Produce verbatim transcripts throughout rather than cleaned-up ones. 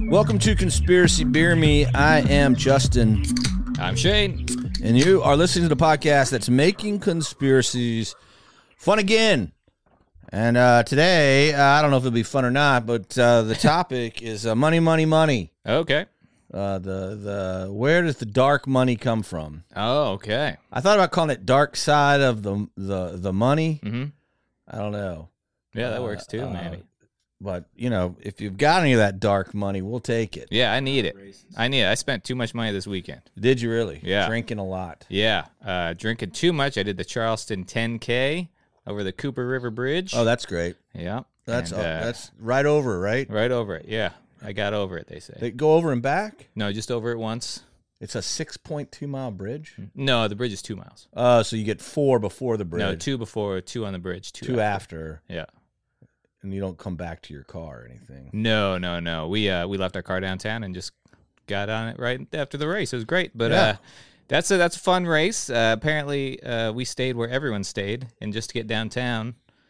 Welcome to Conspiracy Beer Me. I am Justin. I'm Shane. And you are listening to the podcast that's making conspiracies fun again. And uh, today, uh, I don't know if it'll be fun or not, but uh, the topic is uh, money, money, money. Okay. Uh, the the where does the dark money come from? Oh, okay. I thought about calling it dark side of the the the money. Mm-hmm. I don't know. Yeah, that Uh, works too, uh, maybe. But, you know, if you've got any of that dark money, we'll take it. Yeah, I need it. I need it. I spent too much money this weekend. Did you really? Yeah. Drinking a lot. Yeah, uh, drinking too much. I did the Charleston ten K over the Cooper River Bridge. Oh, that's great. Yeah. That's And, uh, uh, that's right over, right? right over it. Yeah, I got over it, they say. They go over and back? No, just over it once. It's a six point two mile bridge? No, the bridge is two miles. Uh, so you get four before the bridge. No, two before, two on the bridge, two, Two after. after. Yeah. And you don't come back to your car or anything. No, no, no. We uh we left our car downtown and just got on it right after the race. It was great, but Yeah. uh, that's a that's a fun race. Uh, apparently, uh, we stayed where everyone stayed, and just to get downtown,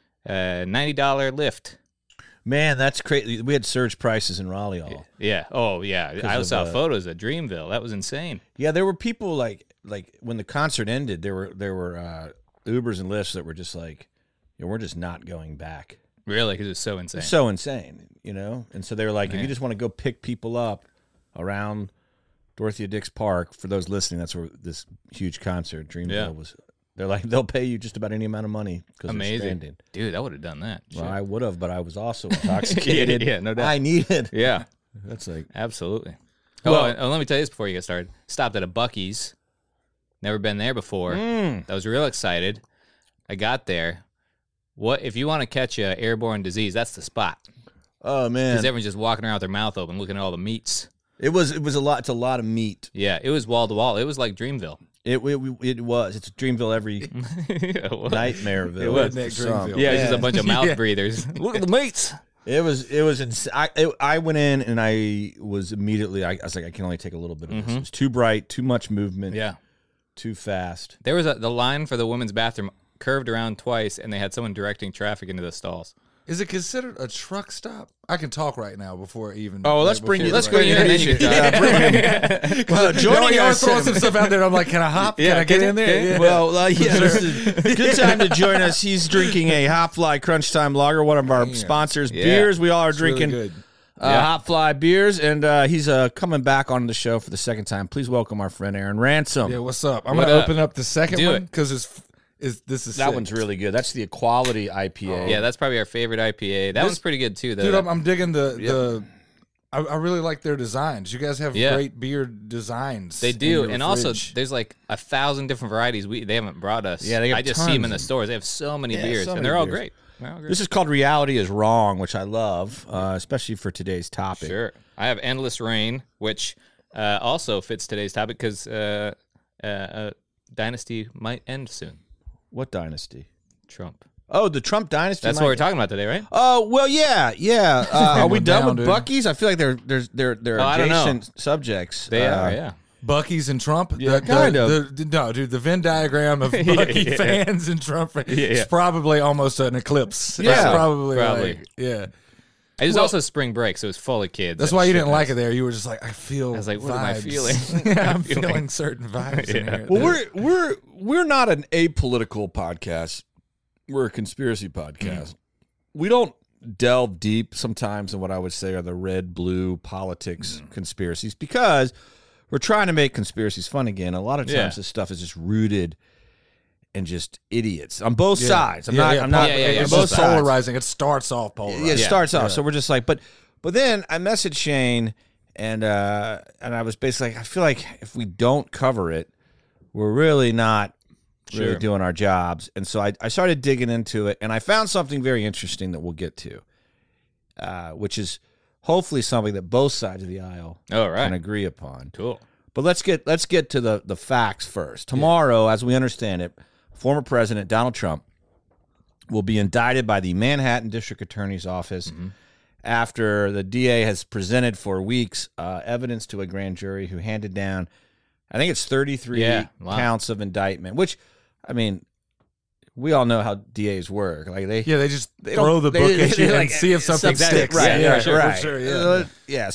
uh, ninety dollar lift. Man, that's crazy. We had surge prices in Raleigh all. Yeah. Oh, yeah. I of, saw uh, photos of Dreamville. That was insane. Yeah, there were people like like when the concert ended, there were there were uh, Ubers and Lyfts that were just like, yeah, we're just not going back. Really, because it was so insane. It's so insane, you know? And so they were like, if Man. you just want to go pick people up around Dorothea Dix Park, for those listening, that's where this huge concert, Dreamville, Yeah. was. They're like, they'll pay you just about any amount of money because they're Amazing, stranded. dude. I would have done that. Well, Shit. I would have, but I was also intoxicated. Yeah, no doubt. I needed. yeah, That's like, absolutely. Well- oh, and, oh, let me tell you this before you get started. Stopped at a Buc-ee's. Never been there before. mm, I was real excited. I got there. What if you want to catch a airborne disease? That's the spot. oh man, Because everyone's just walking around with their mouth open, looking at all the meats. it was it was a lot. It's a lot of meat. Yeah, it was wall to wall. It was like Dreamville. It it, it was. It's Dreamville every yeah, well, nightmareville. It was. for Redneck some. Dreamville. yeah, it's just a Man. bunch of mouth Yeah. breathers. Look at the meats. It was it was ins- I it, I went in and I was immediately I, I was like I can only take a little bit of this. Mhm. It was too bright, too much movement, Yeah, too fast. there was a the line for the women's bathroom curved around twice, and they had someone directing traffic into the stalls. Is it considered a truck stop? I can talk right now before even. Oh, let's before bring you- the let's break. bring you in, and then you can- Yeah, bring him. Well, joining you us, throwing some stuff out there. I'm like, can I hop? Yeah, can I get can in you- there? can you- Yeah. Well, uh, yeah, this is a good time to join us. He's drinking a Hop Fly Crunch Time Lager, one of our Yeah. sponsors. Yeah. Beers, we all are It's really drinking good. uh, Yeah. Hop Fly beers, and uh, he's uh, coming back on the show for the second time. Please welcome our friend Aaron Ransom. Yeah, what's up? I'm What gonna up? open up the second Do one it. because it's is this is That sick. one's really good. That's the Equality I P A. Yeah, that's probably our favorite I P A. That This- one's pretty good too. Though. dude. I'm, I'm digging the the. I, I really like their designs. You guys have Yeah. great beer designs. They in do, your and also fridge. there's like a thousand different varieties we they haven't brought us. Yeah, they have I just see them in the tons. stores. They have so many Yeah, beers, so and many they're all beers. great. They're all great. This is called Reality is Wrong, which I love, uh, especially for today's topic. Sure. I have Endless Rain, which uh, also fits today's topic because uh, uh, uh, Dynasty might end soon. What dynasty? Trump. Oh, the Trump dynasty. That's might- what we're talking about today, right? Oh well, yeah, yeah. Uh, are we Going done down, with dude. Buc-ee's? I feel like they're there's they're they're Oh, I don't know. adjacent subjects. They Uh, are, yeah. Buc-ee's and Trump. Yeah, the, the- kind of. the- the- no, dude, the Venn diagram of Yeah, Buc-ee yeah. fans and Trump fans Yeah, yeah. is probably almost an eclipse. Yeah. It's probably, Probably. like- yeah. It was Well- also spring break, so it was full of kids. That's and why you shit. didn't like it there. You were just like, I feel. I was like, what am I vibes. feeling? yeah, I'm I'm feeling- feeling certain vibes in Yeah. here. Well, we're we're we're not an apolitical podcast. We're a conspiracy podcast. We don't delve deep sometimes in what I would say are the red blue politics conspiracies because we're trying to make conspiracies fun again. A lot of times Yeah. this stuff is just rooted in just idiots on both Yeah. sides. I'm Yeah, not. yeah, I'm not. Yeah, yeah, yeah. On It's both just sides. polarizing. It starts off polarizing. Yeah, it Yeah. starts off. Yeah. So we're just like, but but then I messaged Shane and uh and I was basically like, I feel like if we don't cover it, we're really not really Sure. doing our jobs. And so I, I started digging into it and I found something very interesting that we'll get to. Uh, which is hopefully something that both sides of the aisle All can right. agree upon. Cool. But let's get let's get to the the facts first. Tomorrow, as we understand it, former President Donald Trump will be indicted by the Manhattan District Attorney's Office Mm-hmm. after the D A has presented for weeks uh, evidence to a grand jury who handed down, I think it's thirty-three Yeah, wow. counts of indictment, which, I mean, we all know how D As work. Like they, Yeah, they just they throw don't- the they- book at they- you like, and see if something something sticks. Right, Yeah, right, sure, for right. sure, yeah. Uh, yeah. So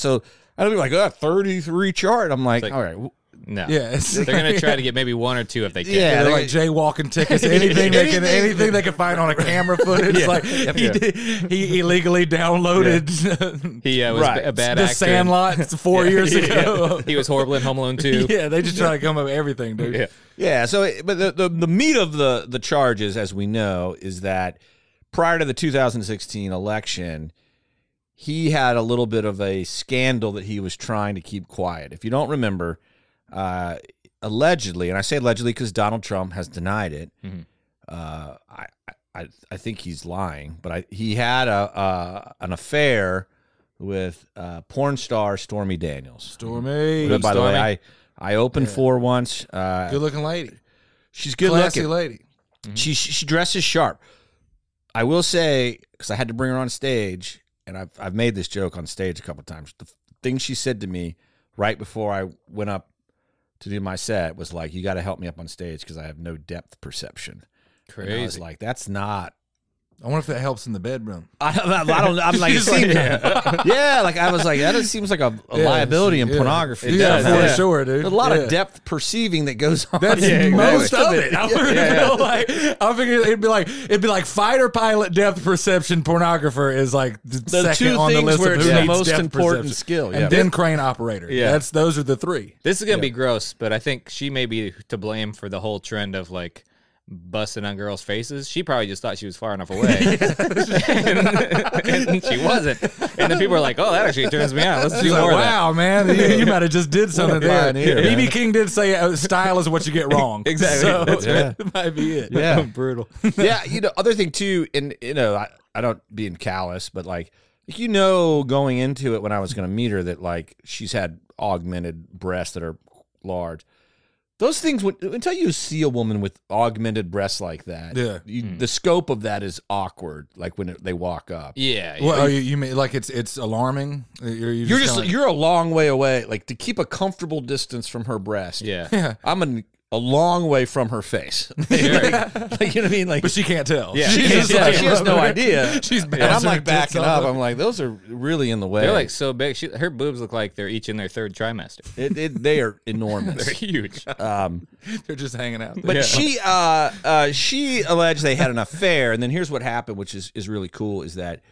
I'd be like, oh, thirty-three chart. I'm like, like- all right. w- No. Yeah, it's They're going to try to get maybe one or two if they can. Yeah, they're they- like jaywalking tickets, anything they can, Anything. anything they can find on a camera footage. Yeah. Like he, Yeah. did, he illegally downloaded He uh, was Right. a bad The actor. Sandlot four years ago. He was horrible in Home Alone two. Yeah, they just try to come up with everything, dude. Yeah. Yeah. So, it- but the, the, the meat of the, the charges, as we know, is that prior to the two thousand sixteen election, he had a little bit of a scandal that he was trying to keep quiet. If you don't remember, uh, allegedly, and I say allegedly because Donald Trump has denied it. Mhm. Uh, I, I I think he's lying, but I, he had a uh, an affair with uh, porn star Stormy Daniels. Stormy, Who, by the way, Stormy? I I opened Yeah. for once. Uh, good looking lady, she's good classy looking. lady. She she dresses sharp. I will say, because I had to bring her on stage, and I've I've made this joke on stage a couple times. The thing she said to me right before I went up to do my set was like, "You got to help me up on stage because I have no depth perception." Crazy. And I was like, "That's not." I wonder if that helps in the bedroom. I don't. I don't I'm like, it She's like, seems, yeah. Like I was like, that just seems like a, a Yeah, liability in yeah. pornography. Yeah, does, for yeah. sure, dude. There's a lot Yeah. of depth perceiving that goes on. That's Yeah, most exactly. of it. I Yeah, would yeah. feel like I figured it'd be like it'd be like fighter pilot depth perception. Pornographer is like the, The second two on the things list where of it's who the needs most depth important perception. skill. and Yeah. then crane operator. Yeah. That's those are the three. This is going to be gross, but I think she may be to blame for the whole trend of like busting on girls' faces. She probably just thought she was far enough away. and, and she wasn't. And then people were like, oh, that actually turns me on. Let's do She's more like, of that. wow, man, you, you might have just did something there. pioneer, B B man. King did say uh, style is what you get wrong. Exactly. So That's right. that might be it. Yeah. Brutal. Yeah, you know, other thing too, and you know, I, I don't being callous, but like, you know, going into it when I was going to meet her, that like she's had augmented breasts that are large. Those things, when, until you see a woman with augmented breasts like that, Yeah. you, the scope of that is awkward. Like when it, they walk up, Yeah. yeah. Well, oh, you, you mean like it's it's alarming? You're, you're just kinda like- you're a long way away. Like to keep a comfortable distance from her breast. yeah. yeah. I'm an, a long way from her face. like, like, you know what I mean? Like But she can't tell. Yeah. She, She just can't like, tell. she has no idea. She's and I'm bouncing like her tits backing off. up. I'm like, those are really in the way. They're like so big. She, her boobs look like they're each in their third trimester. it, it, they are They're enormous. huge. Um, They're just hanging out. but there. she, uh, uh, she alleged they had an affair, and then here's what happened, which is is really cool, is that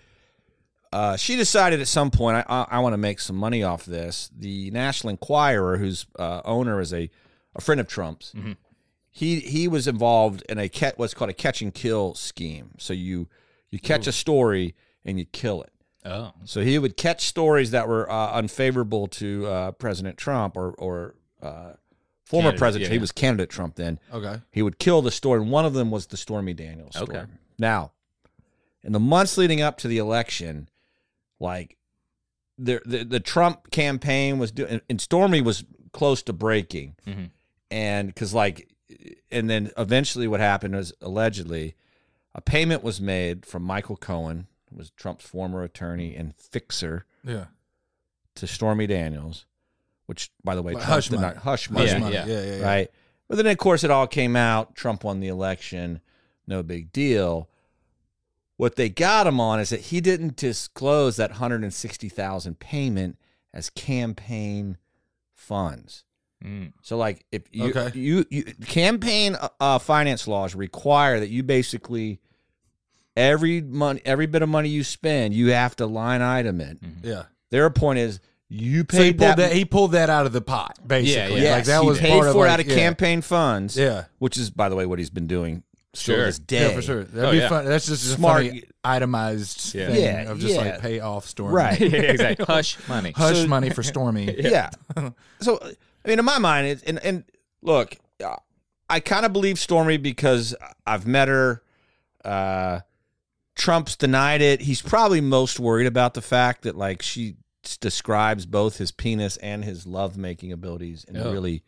uh, she decided at some point, I I, I want to make some money off this. The National Enquirer, whose uh, owner is a a friend of Trump's. Mm-hmm. He he was involved in a catch, what's called a catch and kill scheme. So you you catch a story and you kill it. Oh. So he would catch stories that were uh, unfavorable to uh, President Trump or or uh, former Candidate, president. yeah, He yeah. was candidate Trump then. Okay. He would kill the story, and one of them was the Stormy Daniels story. Okay. Now, in the months leading up to the election, like the the, the Trump campaign was doing, and Stormy was close to breaking, Mhm. and because like, and then eventually what happened was allegedly a payment was made from Michael Cohen, who was Trump's former attorney and fixer, Yeah. to Stormy Daniels, which, by the way, Like Trump hush did money. not hush Hush money, Yeah, money. yeah. Yeah, yeah, yeah. right? But then, of course, it all came out. Trump won the election. No big deal. What they got him on is that he didn't disclose that one hundred sixty thousand dollars payment as campaign funds. Mm. So, like, if you, Okay. you, you campaign uh, finance laws require that you basically every money, every bit of money you spend, you have to line item it. Yeah. Their point is you So he paid pulled that. that, he pulled that out of the pot, basically. yeah. Like that he was paid part of for it like, out of yeah. camping funds. Yeah. which is, by the way, what he's been doing still to Sure. this day. Yeah, for sure. That'd Oh, be yeah. fun. That's just Smart. a funny itemized Yeah. thing Yeah, of just yeah. like pay off Stormy. Right. Yeah, exactly. Hush money. Hush So- money for Stormy. Yeah. So, I mean, in my mind, it, and and look, uh, I kind of believe Stormy because I've met her. Uh, Trump's denied it. He's probably most worried about the fact that like she s- describes both his penis and his lovemaking abilities in Oh. really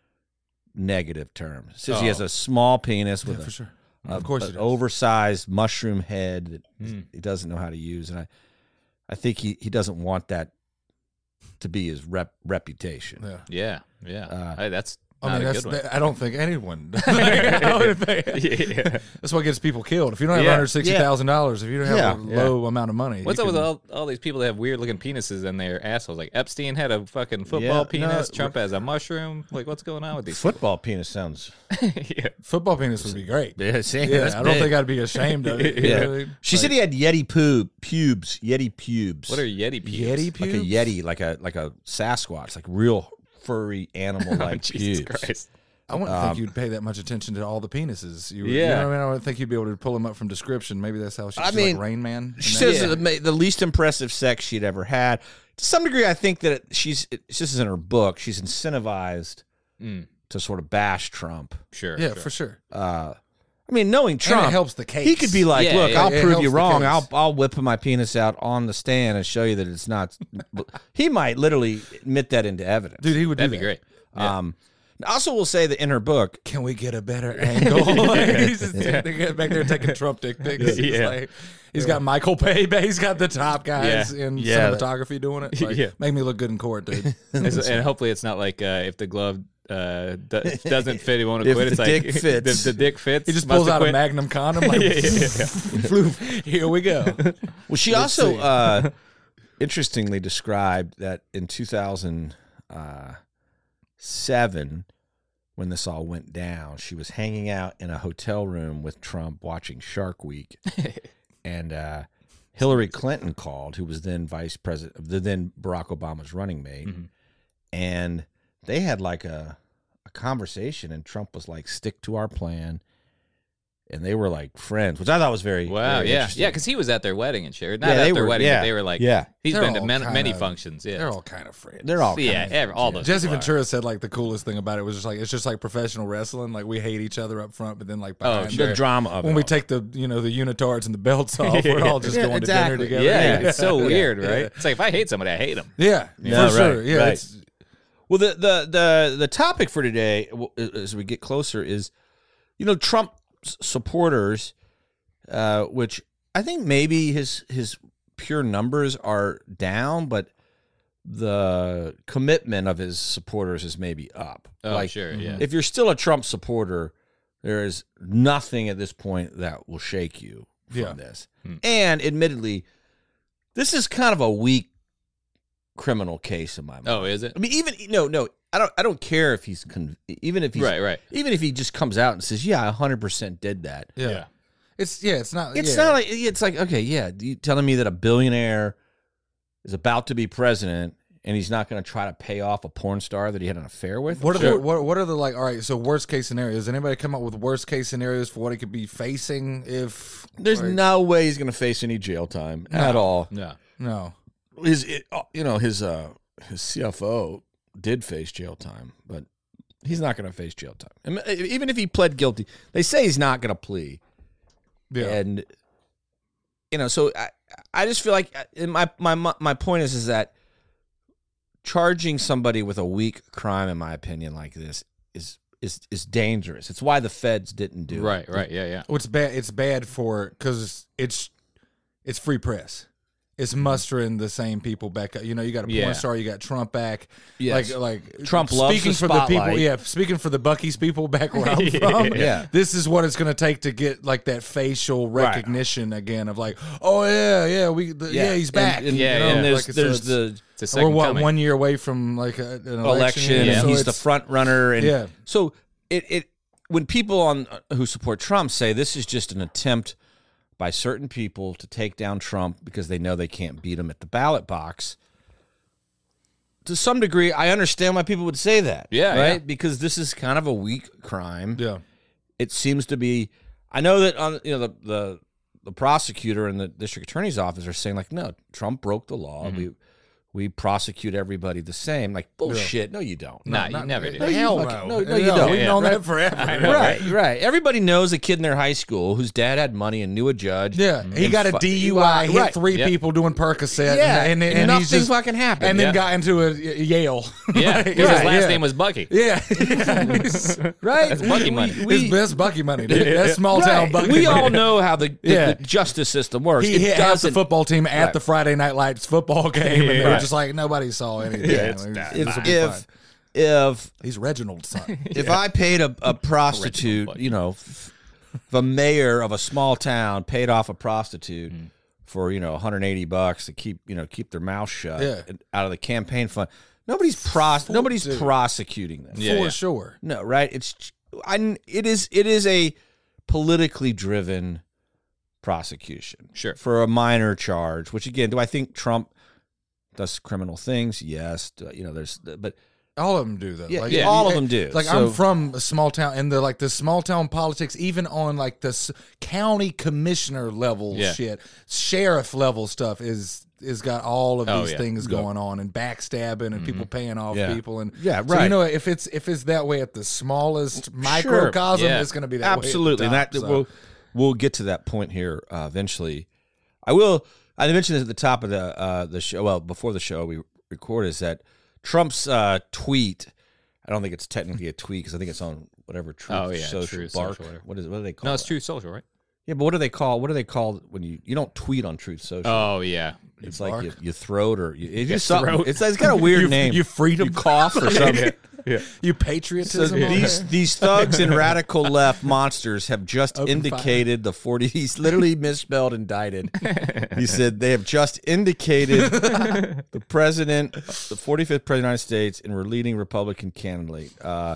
negative terms. Says he Oh. has a small penis with Yeah, a, for sure. a- Of course an it is. oversized mushroom head that Mm. he doesn't know how to use, and I, I think he, he doesn't want that to be his rep reputation. Yeah. Yeah. Yeah. Uh, Hey, that's I Not mean, a that's, good one. that, I don't think anyone. does. I would think- Yeah. That's what gets people killed. If you don't have Yeah. one hundred sixty thousand dollars, if you don't have Yeah. a low amount of money, What's you up with can- all, all these people that have weird looking penises in their assholes? Like Epstein had a fucking football Yeah, no, penis. Trump has a mushroom. Like, what's going on with these? Football penis sounds. yeah. football penis would be great? Yeah, see, Yeah, that's I don't big. think I'd be ashamed of it. Yeah. Really. She said he had Yeti poo pubes. Yeti pubes. What are Yeti pubes? Yeti like pubes? a Yeti, like a like a Sasquatch, like real furry animal Oh, like Jesus pubes. Christ. I wouldn't Um, think you'd pay that much attention to all the penises. You, would- you Yeah. know what I mean? I would think you'd be able to pull them up from description. Maybe that's how she, I she's mean, like Rain Man. She And that- says the, the least impressive sex she'd ever had. To some degree, I think that it, she's. It, this is in her book. She's incentivized Mm. to sort of bash Trump. Sure. yeah, sure. for sure. Uh, I mean, knowing And Trump, it helps the case. he could be like, Yeah, "Look, yeah, I'll it prove helps you the wrong. case. I'll I'll whip my penis out on the stand and show you that it's not." He might literally admit that into evidence. Dude, he would do That'd be that. great. Yeah. Um, I also will say that in her book, Can we get a better angle? Like, he's just sitting there back there taking Trump dick pics. He's Yeah. like, he's got Michael Paybe. He's got the top guys Yeah. in Yeah. cinematography doing it. Like, Yeah. Make me look good in court, dude. It's- and hopefully it's not like uh, if the glove uh, do- doesn't fit, he won't If quit. the It's like dick fits. The, the dick fits. He just must pulls have out a quit. Magnum condom. Like, Yeah, yeah, yeah. floof. Here we go. well, she Let's also see. uh, interestingly described that in two thousand seven, when this all went down, she was hanging out in a hotel room with Trump watching Shark Week, and uh, Hillary Clinton called, who was then vice president, the then Barack Obama's running mate, Mhm. and they had like a a conversation, and Trump was like, "Stick to our plan." And they were like friends, which I thought was very Wow. very Yeah. interesting. Yeah. Because he was at their wedding and shit. Not Yeah, at they their were- wedding, yeah. but they were like, yeah, he's They're been to all many, many kinda- functions. Yeah. They're all kind of friends. they're all yeah. kind of- Every, all those. Jesse people are. Ventura said like the coolest thing about it was just like it's just like professional wrestling. Like we hate each other up front, but then like Oh, behind sure. the drama of when it we all. take the you know the unitards and the belts off, we're all just Yeah, going exactly. to dinner together. Yeah, Yeah. it's so Yeah. weird, right? Yeah. It's like if I hate somebody, I hate them. Yeah, No, for right, sure. Yeah, right. it's Well, the the the the topic for today, w- as we get closer, is you know Trump s- supporters, uh, which I think maybe his his pure numbers are down, but the commitment of his supporters is maybe up. Oh, like, sure. Yeah. if you're still a Trump supporter, there is nothing at this point that will shake you from Yeah. this. Hmm. And admittedly, this is kind of a weak criminal case in my mind. Oh, is it? I mean, even no, no, I don't. I don't care if he's con- even if he's Right, right. even if he just comes out and says, "Yeah, I one hundred percent did that." yeah. Yeah. It's yeah, it's not. It's yeah. not like it's like okay, yeah, you telling me that a billionaire is about to be president and he's not going to try to pay off a porn star that he had an affair with? What are Sure. the what, what are the like? All right, so worst case scenarios. Does anybody come up with worst case scenarios for what he could be facing if There's like, no way he's going to face any jail time at all. No. no? His, it, uh, you know, his uh, his C F O did face jail time, but he's not going to face jail time. And even if he pled guilty, they say he's not going to plea. Yeah, And you know, so I, I just feel like and my my my point is is that charging somebody with a weak crime, in my opinion, like this is is is dangerous. It's why the feds didn't do Right, it. right. Yeah, yeah. Well, it's bad. It's bad for because it's it's free press. It's mustering the same people back up. You know, you got a porn Yeah. star, you got Trump back. Yes. Like, like Trump loves speaking the for the people. spotlight. Yeah, speaking for the Buc-ee's people back where I'm from. Yeah. this is what it's going to take to get like that facial recognition again of like, oh yeah, yeah, we, the, yeah. he's And- back. And, Yeah, and yeah. there's Like, so there's it's- the It's a We're second what coming. one year away from like a, an election, election, you know, and so he's the it's- front runner. And Yeah. so it it when people on who support Trump say this is just an attempt by certain people to take down Trump because they know they can't beat him at the ballot box. To some degree, I understand why people would say that. Yeah, right. yeah. Because this is kind of a weak crime. Yeah, It seems to be. I know that on you know the the, the prosecutor and the district attorney's office are saying like, no, Trump broke the law. Mm-hmm. We we prosecute everybody the same. Like bullshit. No, you don't. Nah, not- you never do. No, you Hell fucking- no. no, no, you don't. We've Yeah, known right. that forever. I know. Right, right. Everybody knows a kid in their high school whose dad had money and knew a judge. Yeah, he And got a fu- D U I, hit right. three Yep. people doing Percocet, Yeah, and, and, and and, nothing he's just, fucking happened. and then Yeah. got into a Yale. Yeah, Like, because his right, last yeah. name was Bucky. Yeah, He's- Right? That's Bucky We- money. we- his best Bucky money, dude. That's small town right. Bucky We money. all know how the, the, Yeah. the justice system works. He It hit half the doesn't- football team at Right. the Friday Night Lights football game, and they were Right. just like nobody saw anything. Yeah, It it's was- not- this will be if fine. if He's Reginald's son. if I paid a, a prostitute, Reginald, you know, if, if a mayor of a small town paid off a prostitute Mm. for you know one hundred eighty bucks to keep you know keep their mouth shut Yeah. and- out of the campaign fund, nobody's pros Full- nobody's dude. prosecuting them. Yeah, For yeah. sure. No, right? It's I. It is. It is a politically driven prosecution. Sure. For a minor charge. Which again, do I think Trump does criminal things? Yes. Do- You know, there's. But All of them do though. yeah, Like, yeah, all of them do. Like So- I'm from a small town, and the like the small town politics, even on like the s- county commissioner level Yeah. shit, sheriff level stuff is is got all of Oh, these yeah. things going on, and backstabbing, and people paying off Yeah. people, and Yeah, So you right. know, if it's if it's that way at the smallest microcosm, Yeah. it's going to be that Absolutely. way. And At that the top, so. we'll we'll get to that point here uh, eventually. I will. I mentioned this at the top of the uh, the show. Well, before the show we record is that Trump's uh, tweet. I don't think it's technically a tweet because I think it's on whatever Truth Oh, yeah, Social Truth Bark. Social, whatever. what is what do they call? No, it's it? Truth Social, right? Yeah, but what do they call? What do they call when you you don't tweet on Truth Social? Oh yeah. it's bark? like you, you throat or you, it's Yeah, just something. throat. It's, it's got a weird You- name. you freedom you cough or something. Yeah. You So patriotism. on these there? these thugs and radical left monsters have just Open indicated the forty. He's literally misspelled indicted. He said they have just indicated the president, the forty-fifth president of the United States, and we're leading Republican candidate. Uh,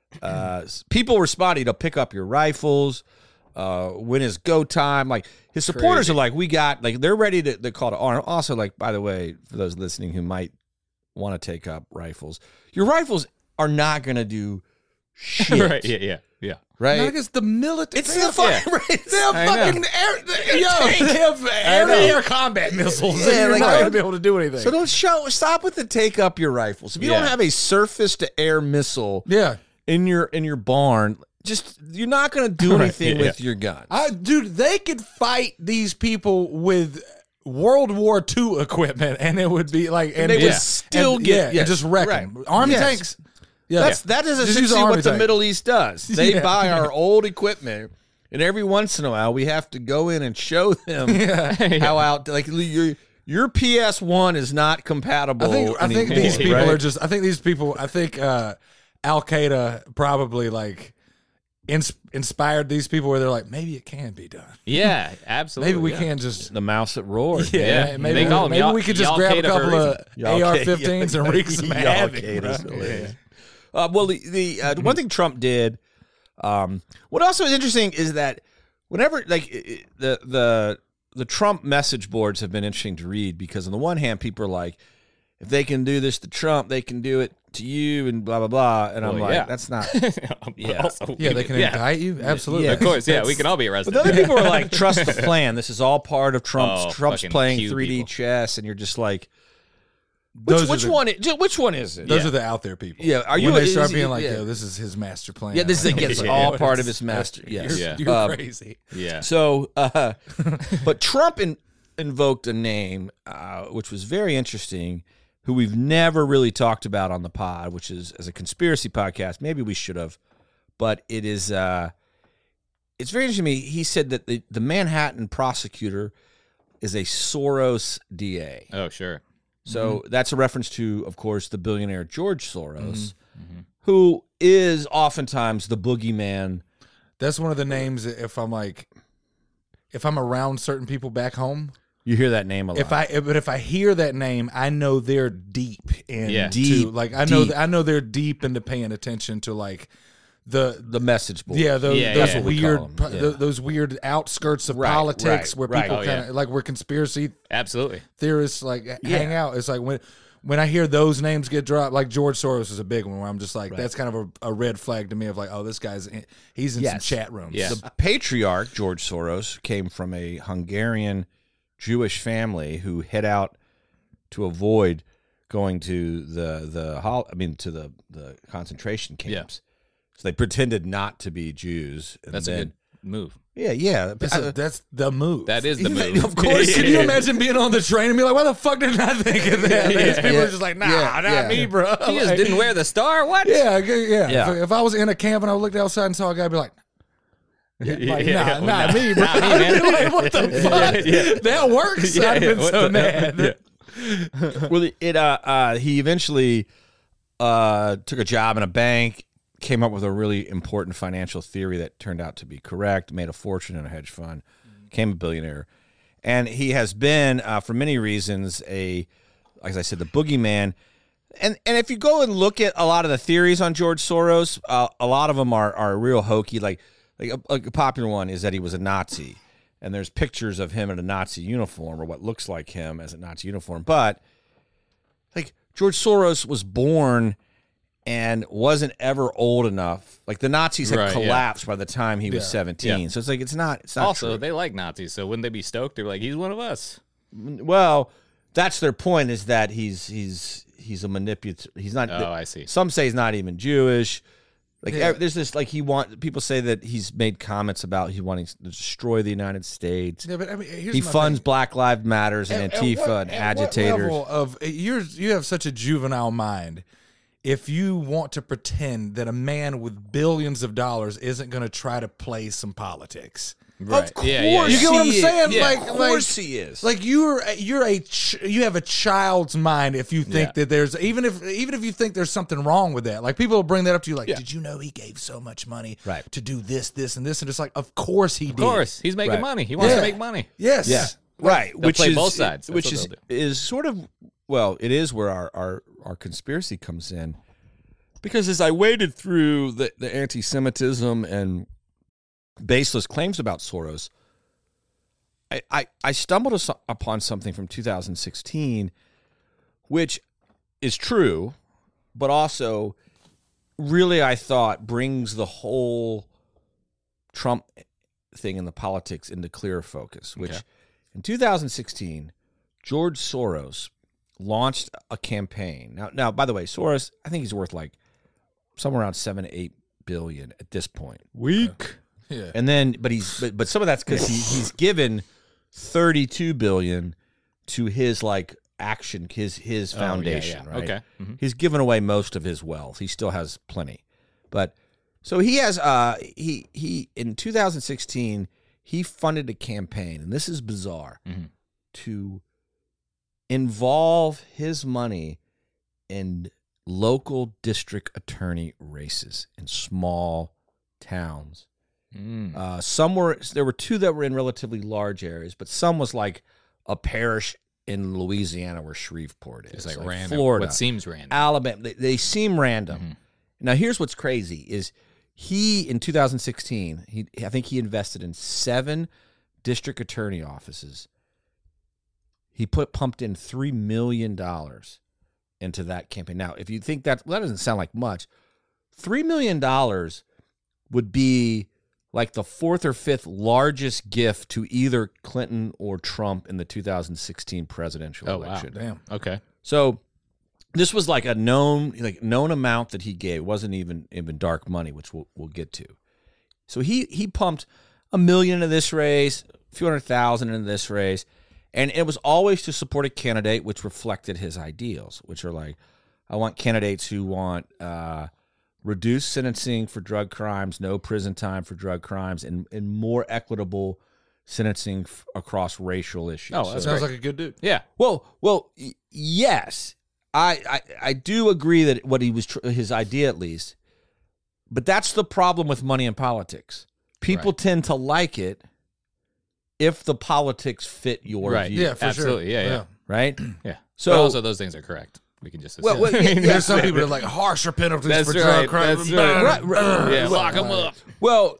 uh, people responding to pick up your rifles. Uh, when is go time? Like his supporters Crazy. are like, we got like they're ready to they call to arm. Also, like by the way, for those listening who might want to take up rifles, your rifles are not going to do shit. Right. Yeah. Yeah. Yeah. Right? Not against the military. It's They the have- fucking right. They have I know. fucking air. Yo, they have air-to-air combat missiles. Yeah, You're like, not I- going to be able to do anything. So don't show. Stop with the take up your rifles. If you Yeah. don't have a surface to air missile yeah. in your in your barn, just you're not going to do Right, anything yeah. with your gun. I, dude, they could fight these people with World War Two equipment, and it would be like, and they it would would still and, get- yeah, and yes, just wreck right. them. Army Yes. tanks. Yeah, That's that is Just use essentially an army what the tank. Middle East does. They Yeah. buy our old equipment, and every once in a while we have to go in and show them how out like your your P S one is not compatible. I think I think anymore, these people right? are just. I think these people. I think uh, Al Qaeda probably like ins- inspired these people where they're like, maybe it can be done. Yeah. Absolutely. Maybe we yeah. can just. the mouse that roared. Yeah, Yeah. maybe, They call 'em maybe Y'all- we could just Y'all grab a Qaeda for a couple of Y'all A R Qaeda. fifteens and wreak some Y'all havoc. Qada's bro. hilarious. Uh, well, the, the uh, one thing Trump did, um, what also is interesting is that whenever like i- i- the the the Trump message boards have been interesting to read because on the one hand, people are like, if they can do this to Trump, they can do it to you, and blah blah blah. And I'm Well, like, yeah. that's not. But Yeah. also, Yeah, they can yeah. indict you. Absolutely. Yeah. Of course. Yeah. We can all be arrested. But the other people are like, trust the plan. This is all part of Trump's. Oh, Trump's fucking playing cute three D people. chess, and you're just like, which, Those are which the- one? Is, which one is it? Those Yeah. are the out there people. Yeah, are you- When they is start it- being like, yeah. "Yo, this is his master plan." Yeah, this is Like, it's Yeah. all what part is- of his master. Yes, You're, Yeah. you're Um, crazy. Yeah. So, uh, but Trump in, invoked a name uh, which was very interesting, who we've never really talked about on the pod, which is as a conspiracy podcast. Maybe we should have, but it is. Uh, it's very interesting to me. He said that the, the Manhattan prosecutor is a Soros D A. Oh, sure. So that's a reference to, of course, the billionaire George Soros, Mhm. who is oftentimes the boogeyman. That's one of the names. that If I'm like, if I'm around certain people back home, You hear that name a lot. if I but if I hear that name, I know they're deep in Yeah. deep. Like I know deep. I know they're deep into paying attention to like the the message board. yeah those, Yeah, those yeah. That's what we weird call 'em, po- yeah. th- those weird outskirts of Right, politics right, where right. people Oh, kind of yeah. like where conspiracy Absolutely. theorists like hang out. It's like when when I hear those names get dropped, like George Soros is a big one where I'm just like, that's kind of a, a red flag to me of like, oh, this guy's in, he's in Yes. some chat rooms. Yeah. The patriarch, George Soros, came from a Hungarian Jewish family who hid out to avoid going to the the hol- I mean to the, the concentration camps. So they pretended not to be Jews. And That's then, a good move. Yeah, yeah. That's, I- a, that's the move. That is the Even- move. of course, Can you imagine being on the train and be like, why the fuck didn't I think of that? These people Yeah. are just like, nah, Yeah, not yeah. me, bro. He just Like, didn't wear the star. What? Yeah, okay, yeah. Yeah. If, if I was in a camp and I looked outside and saw a guy, I'd be like, yeah, like, Yeah, nah, yeah, not nah, me, bro. not me, man. Like, what the fuck? Yeah. That works. Yeah, I'd have been what so the- mad. Yeah. well, it uh, uh, he eventually uh, took a job in a bank, came up with a really important financial theory that turned out to be correct, made a fortune in a hedge fund, became a billionaire. And he has been, uh, for many reasons, a, like I said, the boogeyman. And and if you go and look at a lot of the theories on George Soros, uh, a lot of them are are real hokey. Like, like a, a popular one is that he was a Nazi. And there's pictures of him in a Nazi uniform or what looks like him as a Nazi uniform. But, like, George Soros was born and wasn't ever old enough. Like, the Nazis had Right, collapsed by the time he was Yeah. seventeen. Yeah. So it's like, it's not, it's not Also, true. they like Nazis, so wouldn't they be stoked? They're like, he's one of us. Well, that's their point, is that he's he's he's a manipulator. He's not. Oh, I see. Some say he's not even Jewish. Like Yeah. there's this, like he want people say that he's made comments about he wanting to destroy the United States. Yeah, but I mean, here's He my funds thing. Black Lives Matters and At- at Antifa what- and at what agitators. level of you're you have such a juvenile mind. If you want to pretend that a man with billions of dollars isn't going to try to play some politics, Right. Of course, Yeah, yeah, You get what I'm he is. saying? Yeah, Like- of course like- he is. like you're you're a ch- you have a child's mind if you think Yeah. that there's even if even if you think there's something wrong with that. Like people will bring that up to you, like, Yeah. did you know he gave so much money Right. to do this, this, and this? And it's like, of course he Of did. course. He's making Right. money. He wants Yeah. to make money. Yes. Yeah, right. They'll Which play is both sides. That's which what is they'll is sort of, well, it is where our, our our conspiracy comes in, because as I waded through the the anti-Semitism and baseless claims about Soros, I I, I stumbled as- upon something from two thousand sixteen, which is true, but also really I thought brings the whole Trump thing in the politics into clearer focus, which Okay. in two thousand sixteen, George Soros launched a campaign. Now, now, by the way, Soros, I think he's worth like somewhere around seven to eight billion at this point. Weak. Yeah. And then, but he's, but, but some of that's because he, he's given thirty-two billion to his like action, his his foundation, Oh, yeah, yeah. right? Okay. Mhm. He's given away most of his wealth. He still has plenty, but so he has. Uh, he he in two thousand sixteen he funded a campaign, and this is bizarre, Mhm. to involve his money in local district attorney races in small towns. Mm. Uh, some were there were two that were in relatively large areas, but some was like a parish in Louisiana where Shreveport is, It's like, random. Florida, What seems random. Alabama. They, they seem random. Mhm. Now, here's what's crazy: is he in two thousand sixteen? He I think he invested in seven district attorney offices. He put pumped in three million dollars into that campaign. Now, if you think that well, that doesn't sound like much, three million dollars would be like the fourth or fifth largest gift to either Clinton or Trump in the two thousand sixteen presidential Oh, wow. election. Damn. Okay. So this was like a known like known amount that he gave. It wasn't even even dark money, which we'll we'll get to. So he he pumped a million into this race, a few hundred thousand into this race, and it was always to support a candidate which reflected his ideals, which are like, I want candidates who want uh, reduced sentencing for drug crimes, no prison time for drug crimes, and and more equitable sentencing f- across racial issues. Oh, So- that's Sounds great. like a good dude. Yeah. well, well, y- yes, I, I, I do agree that what he was, tr- his idea at least, but that's the problem with money in politics. People Right. tend to like it if the politics fit your Right. view, Yeah, for Absolutely. sure. Yeah, yeah. right? Yeah. So- But also, those things are correct. We can just Well, assume. well, yeah, yeah. There's some people that are like harsher penalties That's for right, drug crime. that's right. Right, right. yeah, Well, lock them up. Well,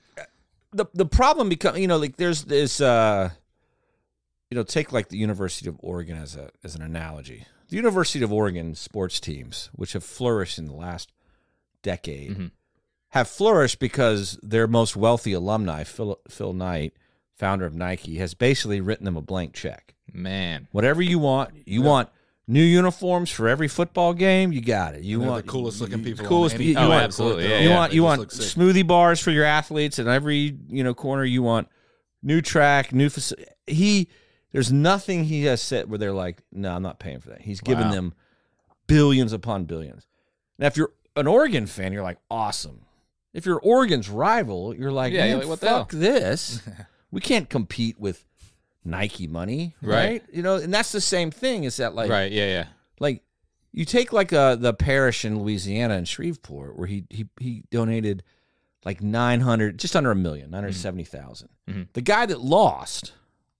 the the problem becomes, you know, like there's this, uh, you know, take like the University of Oregon as a as an analogy. The University of Oregon sports teams, which have flourished in the last decade, Mhm. have flourished because their most wealthy alumni, Phil, Phil Knight, founder of Nike, has basically written them a blank check. Man. Whatever you want, you want new uniforms for every football game, you got it. You They're want the coolest looking people on coolest any- people. Oh, You want, absolutely. court, Yeah, though. you yeah. want They you just want look sick. smoothie bars for your athletes in every you know corner. You want new track, new faci- he. There's nothing he has said where they're like, no, I'm not paying for that. He's given Wow. them billions upon billions. Now, if you're an Oregon fan, you're like, awesome. If you're Oregon's rival, you're like, Yeah, man, you're like, what the fuck this. We can't compete with Nike money, right? Right. You know, and that's the same thing. Is that like, Right. Yeah. Yeah. like you take like uh, the parish in Louisiana in Shreveport where he he he donated like nine hundred, just under a million, nine hundred seventy thousand. Mm-hmm. The guy that lost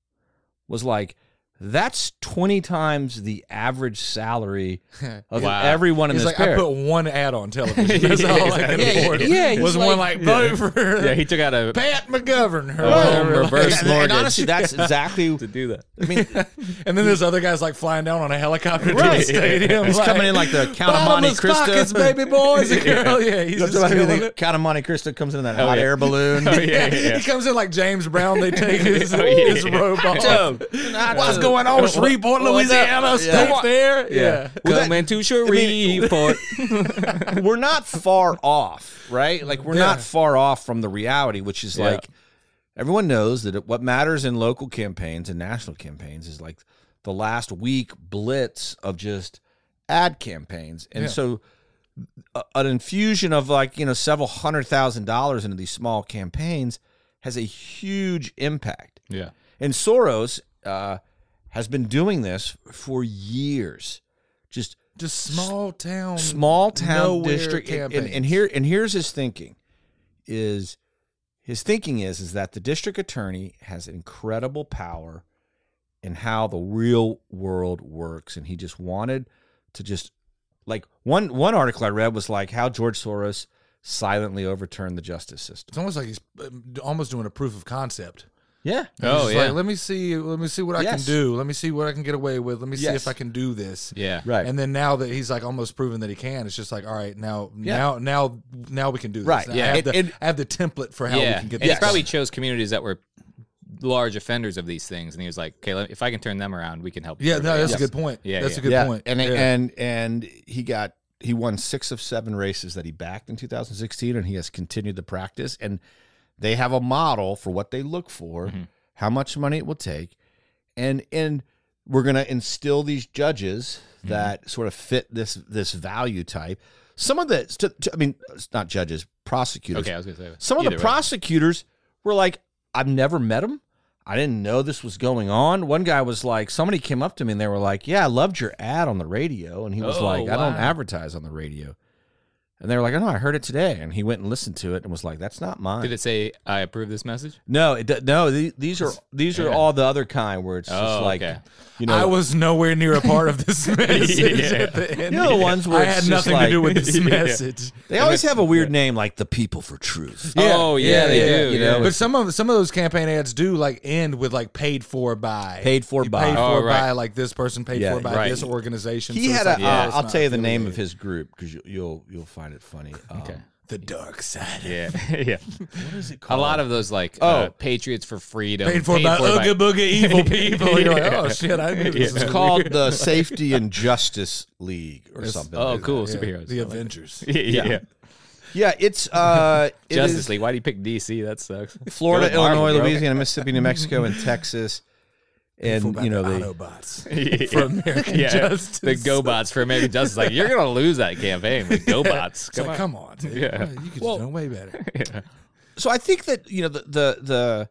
was like, that's twenty times the average salary of Wow. everyone in He's this like, parish. I put one ad on television. That's all I can Yeah, afford. yeah, he's was like- one like vote for Yeah, he took out a Pat McGovern. Or Oh, whatever. reverse and, and mortgage. honestly, that's exactly. to do that. I mean, And then this other guy's like flying down on a helicopter to Right. the stadium. He's like, coming in like the Count of Monte bottomless Cristo. pockets, baby boys and girls. Yeah, he's just killing the it. Count of Monte Cristo comes in that Oh, hot yeah. air balloon. Oh, yeah, yeah, yeah. He comes in like James Brown. They take his, Oh, yeah. his robe off. Nacho. What's going on, Shreveport, What's up? Louisiana? State Yeah. Fair? Yeah. Yeah. Well, Come that- into Shreveport. We're not far off, right? Like we're Yeah. not far off from the reality, which is Yeah. like everyone knows that what matters in local campaigns and national campaigns is like the last week blitz of just ad campaigns, and Yeah. so a, an infusion of like you know several hundred thousand dollars into these small campaigns has a huge impact. Yeah. And Soros uh, has been doing this for years, just Just small town, small town nowhere district. And, and, campaigns. and here and here's his thinking: is his thinking is is that the district attorney has incredible power in how the real world works, and he just wanted to just like one one article I read was like how George Soros silently overturned the justice system. It's almost like he's uh, almost doing a proof of concept. Yeah. He's Oh, just yeah. like, let me see, let me see what I Yes. can do. Let me see what I can get away with. Let me see Yes. if I can do this. Yeah. Right. And then now that he's like almost proven that he can, it's just like, all right, now, Yeah. now, now, now we can do this. Right. Now Yeah. I have, It- the, it- I have the template for how yeah. we can get and this. he probably done. chose communities that were large offenders of these things, and he was like, "Okay, let, if I can turn them around, we can help." Yeah, no, everybody that's else." a good point. Yeah, that's yeah. a good yeah. point. And yeah. and and he got he won six of seven races that he backed in two thousand sixteen, and he has continued the practice. And they have a model for what they look for, Mm-hmm. how much money it will take, and and we're going to instill these judges Mm-hmm. that sort of fit this this value type. Some of the, to, to- I mean, it's not judges, prosecutors. Okay, I was gonna say Some of the either way. prosecutors were like, I've never met him. I didn't know this was going on. One guy was like, somebody came up to me and they were like, yeah, I loved your ad on the radio. And he was Oh, like, I don't wow. advertise on the radio. And they were like, oh, no, I heard it today. And he went and listened to it and was like, that's not mine. Did it say I approve this message? No, it, do- no, the- these are these are Yeah. all the other kind where it's just Oh, like, okay. you know, I was nowhere near a part of this message Yeah. at the end. you know the ones where I it's had just nothing like- to do with this Yeah. message. they always have a weird name like the People for Truth. Oh, yeah, they do, You know, But some of some of those campaign ads do like end with like paid for by Paid for You by. paid Oh, for right. by like this person paid Yeah, for by right. this organization. he So it's had like, a. yeah, will it's I'll not tell you the name of affiliated. his group because you, you'll you'll find it funny. Um, Okay. The dark side. Yeah, yeah. What is it A called? lot of those like Oh. uh, Patriots for Freedom, Paid for by Ooga Booga evil people. You're like, Yeah. oh shit, I knew this. It's was called weird. the Safety and Justice League or It's- something. Oh, like cool, that. superheroes. The I like Avengers. yeah, yeah. Yeah. Yeah, it's uh, it Justice is League. Why do you pick D C? That sucks. Florida, Go with Marvel, Illinois, bro. Louisiana, Mississippi, New Mexico, and Texas, Paid for and by you know the the Autobots Yeah. for American Yeah, Justice. the GoBots for American Justice. Like you're gonna lose that campaign with GoBots. It's Come like, on. come on, dude. Yeah. You could Well- do way better. Yeah. So I think that you know the the the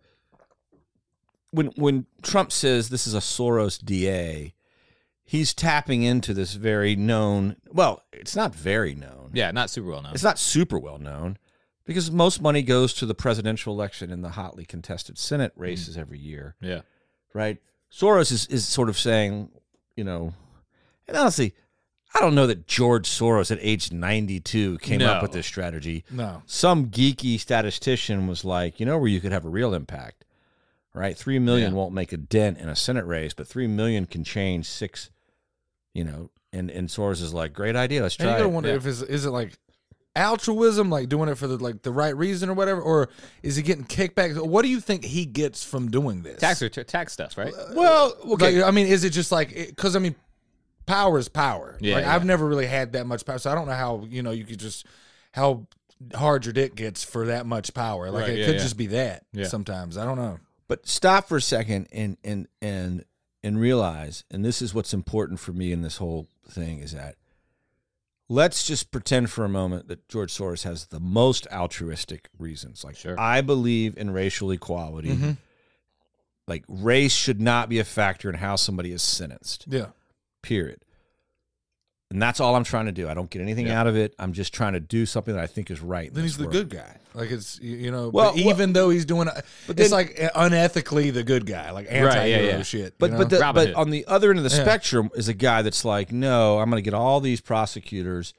when when Trump says this is a Soros D A, he's tapping into this very known. Well, it's not very known. Yeah, not super well known. It's not super well known because most money goes to the presidential election and the hotly contested Senate races every year, Yeah. right? Soros is, is sort of saying, you know, and honestly, I don't know that George Soros at age ninety-two came No. up with this strategy. No. Some geeky statistician was like, you know where you could have a real impact, right? Three million Yeah. won't make a dent in a Senate race, but three million can change six, you know, and, and Soros is like, great idea, let's And you try gotta it. wonder Yeah. if is is it like altruism, like doing it for the like the right reason or whatever, or is he getting kickback? What do you think he gets from doing this? Tax or tax stuff, right? Well, okay. Like, I mean, is it just like because I mean, power is power. Yeah, like yeah. I've never really had that much power, so I don't know how you know you could just how hard your dick gets for that much power. Like Right, it yeah, could yeah. just be that. Yeah. Sometimes I don't know. But stop for a second and and and and realize, and this is what's important for me in this whole thing, is that let's just pretend for a moment that George Soros has the most altruistic reasons. Like, Sure. I believe in racial equality. Mm-hmm. Like, race should not be a factor in how somebody is sentenced. Yeah. Period. And that's all I'm trying to do. I don't get anything Yeah. out of it. I'm just trying to do something that I think is right. in Then this he's the world. good guy. Like it's you you know. Well, but even though he's doing, but then- it's like unethically the good guy, like anti-hero yeah, yeah. shit. But you know? but the, Robin but Hood. on the other end of the Yeah. spectrum is a guy that's like, no, I'm going to get all these prosecutors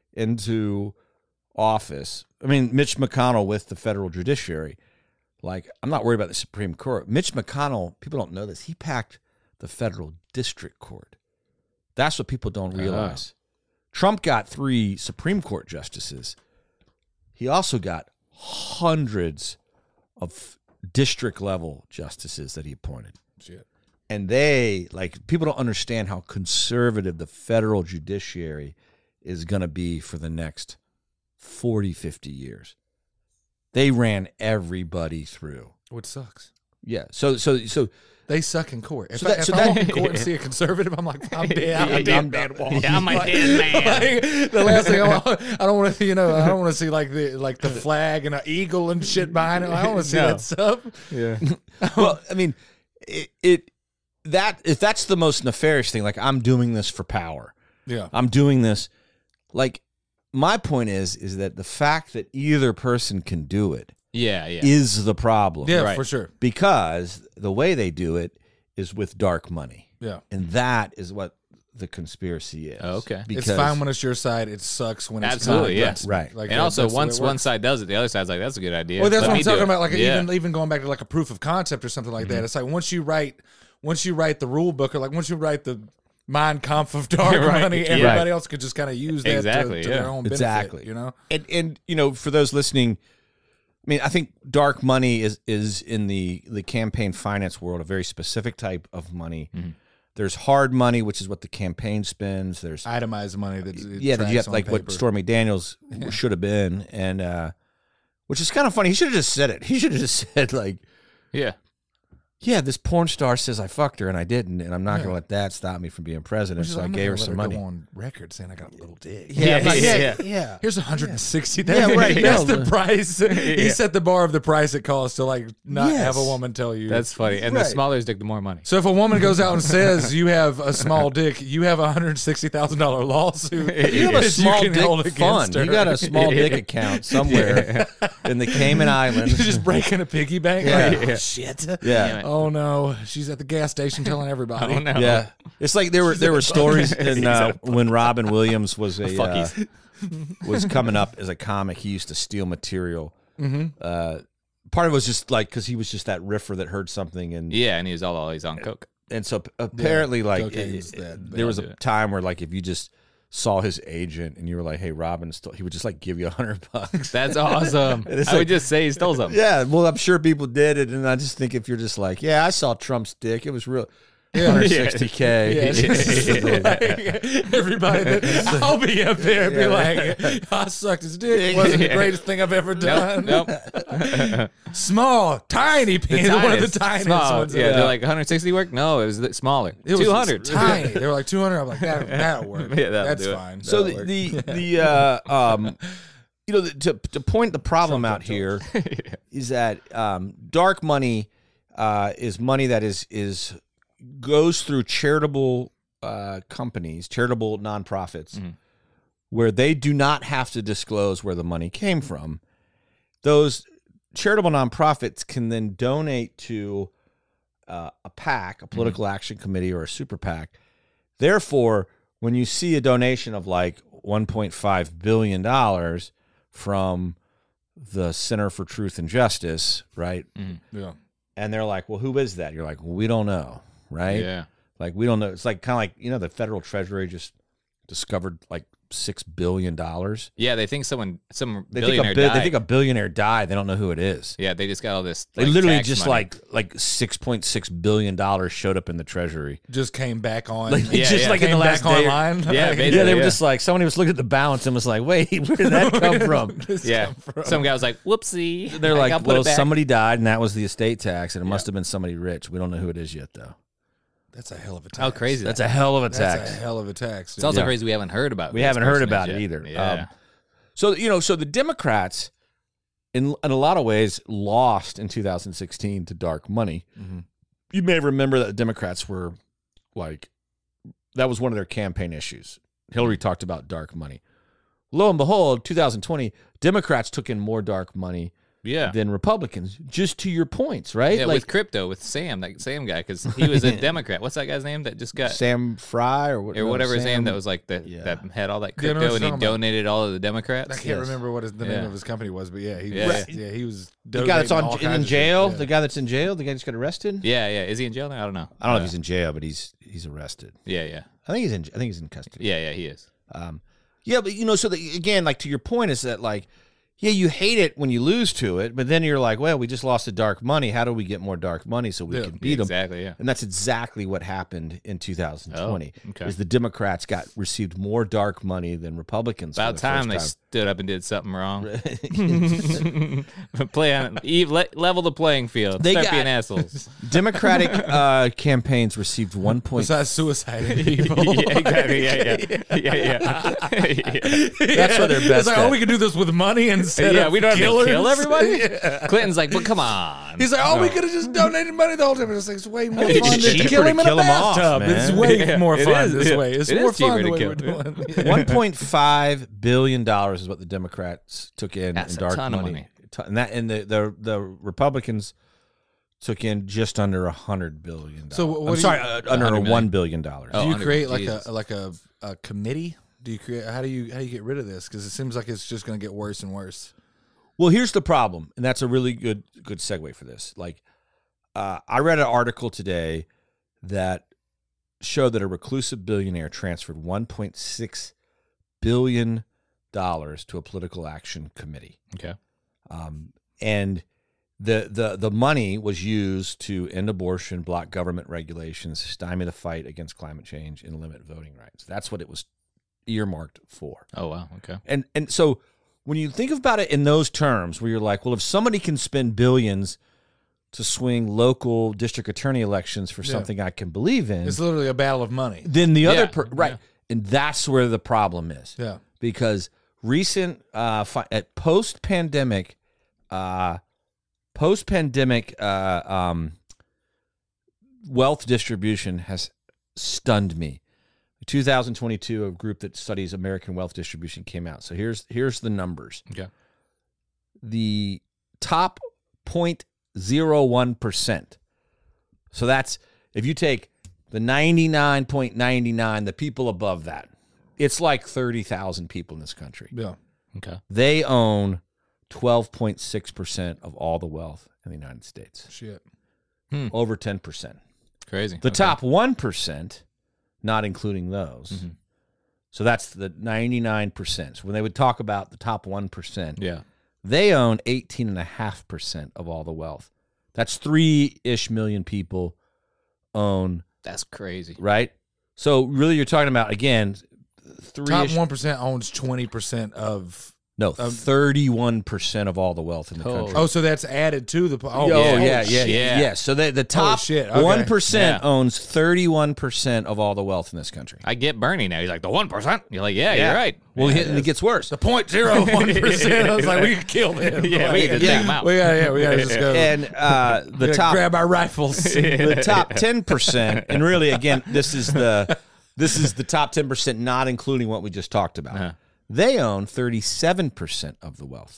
into office. I mean, Mitch McConnell with the federal judiciary. Like, I'm not worried about the Supreme Court. Mitch McConnell, people don't know this. He packed the federal district court. That's what people don't realize. Trump got three Supreme Court justices. He also got hundreds of district level justices that he appointed. shit. And they, like, people don't understand how conservative the federal judiciary is going to be for the next forty, fifty years. They ran everybody through. Which sucks. Yeah. So, so, so, They suck in court. If, So I, that- if so I that- walk in court and see a conservative, I'm like, I'm dead. I'm a Yeah, dead I'm man. done. walking. Yeah, I'm a Like- dead man. like, the last thing I want, I don't want to, you know, I don't want to see like the like the flag and an eagle and shit behind it. I don't want to see No. that stuff. Yeah. well, I mean, it, it, that, if that's the most nefarious thing, like, I'm doing this for power. Yeah. I'm doing this. Like, my point is, is that the fact that either person can do it Yeah, yeah. is the problem. Yeah, Right. for sure. Because the way they do it is with dark money. Yeah. And that is what the conspiracy is. Okay. Because, It's fine when it's your side. It sucks when it's Absolutely, not. yeah. That's- Right. Like, and that- also, that's the way once it one works. side does it, the other side's like, "That's a good idea." Well, that's Let what me I'm do talking it. about. Like yeah. even even going back to like a proof of concept or something like Mm-hmm. that. It's like once you write, once you write the rule book, or like once you write the Mein Kampf of dark Right. money, Yeah. everybody else could just kind of use that Exactly, to, to yeah. their own benefit. Exactly. You know. and, and, you know, for those listening, I mean, I think dark money is, is in the, the campaign finance world, a very specific type of money. Mm-hmm. There's hard money, which is what the campaign spends. There's Itemized money that yeah, that you have, like what Stormy Daniels should have been, and uh, which is kind of funny. He should have just said it. He should have just said like, yeah. "Yeah, this porn star says I fucked her and I didn't, and I'm not Yeah. going to let that stop me from being president." So I gave her some money. Go on record saying I got a little dick. Yeah, I'm like, yeah, yeah, yeah. yeah. Here's one hundred sixty. Yeah, right, That's yeah. the price. He Yeah. set the bar of the price it costs to like not Yes. have a woman tell you. That's funny. And Right. the smaller his dick, the more money. So if a woman goes out and says you have a small dick, you have a hundred sixty thousand dollar lawsuit. You have a that small can hold dick against fund. You her. got a small dick account somewhere in the Cayman Islands. You're just breaking a piggy bank. Yeah. Like, oh, Yeah. shit. Yeah. Oh no, she's at the gas station telling everybody. Oh no. Yeah, it's like there were there were stories in uh, when Robin Williams was a uh, Fuckies. was coming up as a comic. He used to steal material. Mm-hmm. Uh, part of it was just like because he was just that riffer that heard something, and Yeah, and he was all always on coke. and so p- apparently like cocaine's it- that there was bad. a time where like if you just saw his agent and you were like, "Hey, Robin," stole, he would just like give you a hundred bucks. That's awesome. it's I like- would just say he stole something. Yeah, well, I'm sure people did it, and I just think if you're just like, "Yeah, I saw Trump's dick. It was real." Yeah. one hundred sixty K. Yeah, it's just like, everybody that I'll be up there and be like, I sucked his dick. It wasn't the greatest thing I've ever done. Nope. nope. Small, tiny The penis. One of the tiniest, tiniest small. ones. Yeah, they're like one hundred sixty work? No, it was the- smaller. It was two hundred. tiny. They were like two hundred. I'm like, that, that'll work. Yeah, that'll That's do it. fine. So That'll the work. the, the uh, um, you know, the, to to point the problem out here is that um, dark money uh, is money that is is goes through charitable uh, companies, charitable nonprofits, Mhm. where they do not have to disclose where the money came from. Those charitable nonprofits can then donate to uh, a PAC, a political action committee, or a super PAC. Therefore, when you see a donation of like one point five billion dollars from the Center for Truth and Justice, right? yeah. And they're like, well, who is that? You're like, well, we don't know, right? Yeah. Like, we don't know. It's like kind of like, you know, the federal treasury just discovered like six billion dollars. Yeah, they think someone, some They think, billionaire a bi- died. they think a billionaire died. They don't know who it is. yeah, they just got all this. They like, literally tax just money. like like six point six billion dollars showed up in the treasury. Just came back on. Like, Yeah, just yeah. like in the Came last back day. online. Yeah, Like, basically. Yeah, they were Yeah. just like, somebody was looking at the balance and was like, wait, where did that come from? This Yeah. come from? Some guy was like, whoopsie. They're I like, gotta put well, it back. somebody died and that was the estate tax, and it must have been somebody rich. We don't know who it is yet, though. That's a hell of a tax. How crazy. That's that a hell of a That's tax. a hell of a tax. It's also Yeah. crazy we haven't heard about We who this haven't heard person about is it yet. either. Yeah. Um, So, you know, so the Democrats, in in a lot of ways, lost in two thousand sixteen to dark money. Mhm. You may remember that the Democrats were like, that was one of their campaign issues. Hillary talked about dark money. Lo and behold, two thousand twenty, Democrats took in more dark money Yeah. than Republicans, just to your points, right? Yeah, like with crypto, with Sam, that Sam guy, because he was a Democrat. What's that guy's name that just got Sam Fry or, what, or no, whatever his Sam- name that was like the Yeah. that had all that Yeah, I know crypto what and you're he talking about. donated all of the Democrats. I can't Yes. remember what his, the name Yeah. of his company was, but yeah, he Yeah, was, yeah. yeah, he was The guy that's donating on all in, kinds in of jail, shit, yeah. the guy that's in jail, the guy just got arrested. Yeah, yeah. Is he in jail now? I don't know. I don't know if he's in jail, but he's he's arrested. Yeah, yeah, I think he's in. I think he's in custody. yeah, yeah. He is. Um, yeah, but you know, so the, again, like to your point, is that like, yeah, you hate it when you lose to it, but then you're like, well, we just lost the dark money. How do we get more dark money so we Yeah, can beat them? Exactly. Yeah. And that's exactly what happened in two thousand twenty. Oh, okay. Is the Democrats got received more dark money than Republicans? for About the time they first stood up and did something wrong. Play on Eve, le- level the playing field. They Start got- being assholes. Democratic uh, campaigns received one point. Besides suiciding people. yeah, exactly. Yeah, yeah, yeah, yeah. That's what they're best It's like, at. oh, we can do this with money instead yeah, of we don't have to killers. kill everybody. Yeah. Clinton's like, but come on. He's like, oh, we could have just donated money the whole time. It's like, it's way more It's fun cheaper to kill to him in kill a 'em off, bathtub. It's man. way Yeah, more it fun is, this yeah. way. It's It more is cheaper fun the to way kill. we're doing it. one point five billion dollars is what the Democrats took in That's in a dark ton of money. money. Ton- And that and the, the the Republicans took in just under a hundred billion. So what I'm do you- sorry, uh, under hundred a million. one billion dollars. Oh, Do you under- create like Jesus. a like a, a committee? Do you create? How do you how do you get rid of this? Because it seems like it's just going to get worse and worse. Well, here's the problem, and that's a really good good segue for this. Like, uh, I read an article today that showed that a reclusive billionaire transferred one point six billion dollars to a political action committee. Okay. Um, and the, the the money was used to end abortion, block government regulations, stymie the fight against climate change, and limit voting rights. That's what it was earmarked for. Oh wow. Okay. And and so when you think about it in those terms, where you're like, well, if somebody can spend billions to swing local district attorney elections for Yeah. something I can believe in, It's literally a battle of money. then the other Yeah, per- right, yeah. and that's where the problem is. Yeah. Because recent uh, fi- at post pandemic, uh, post pandemic uh, um, wealth distribution has stunned me. two thousand twenty-two, a group that studies American wealth distribution came out. So here's here's the numbers. Okay. The top zero point zero one percent. So that's if you take the ninety-nine point nine nine, the people above that, it's like thirty thousand people in this country. Yeah. Okay. They own twelve point six percent of all the wealth in the United States, Shit. over ten percent. Crazy. The Okay. top one percent, not including those. Mhm. So that's the ninety-nine percent. So when they would talk about the top one percent, Yeah. they own eighteen point five percent of all the wealth. That's three-ish million people own, That's crazy. right? So really you're talking about, again, Top three-ish, one percent owns twenty percent of. no, um, thirty-one percent of all the wealth in the Oh. country. Oh, so that's added to the. Oh, Oh, yeah, yeah, shit. yeah, yeah. So the, the top shit, okay. one percent Yeah. owns thirty-one percent of all the wealth in this country. I get Bernie now. He's like the one percent. You're like, yeah, you're right. Well, yeah, it, and it gets worse. The point zero one percent. I was like, we could kill them. Yeah, we can just take him out. We gotta, yeah, we gotta just go. And uh, the gotta top grab our rifles. the top ten percent, and really, again, this is the this is the top ten percent, not including what we just talked about. Uh-huh. They own thirty-seven percent of the wealth.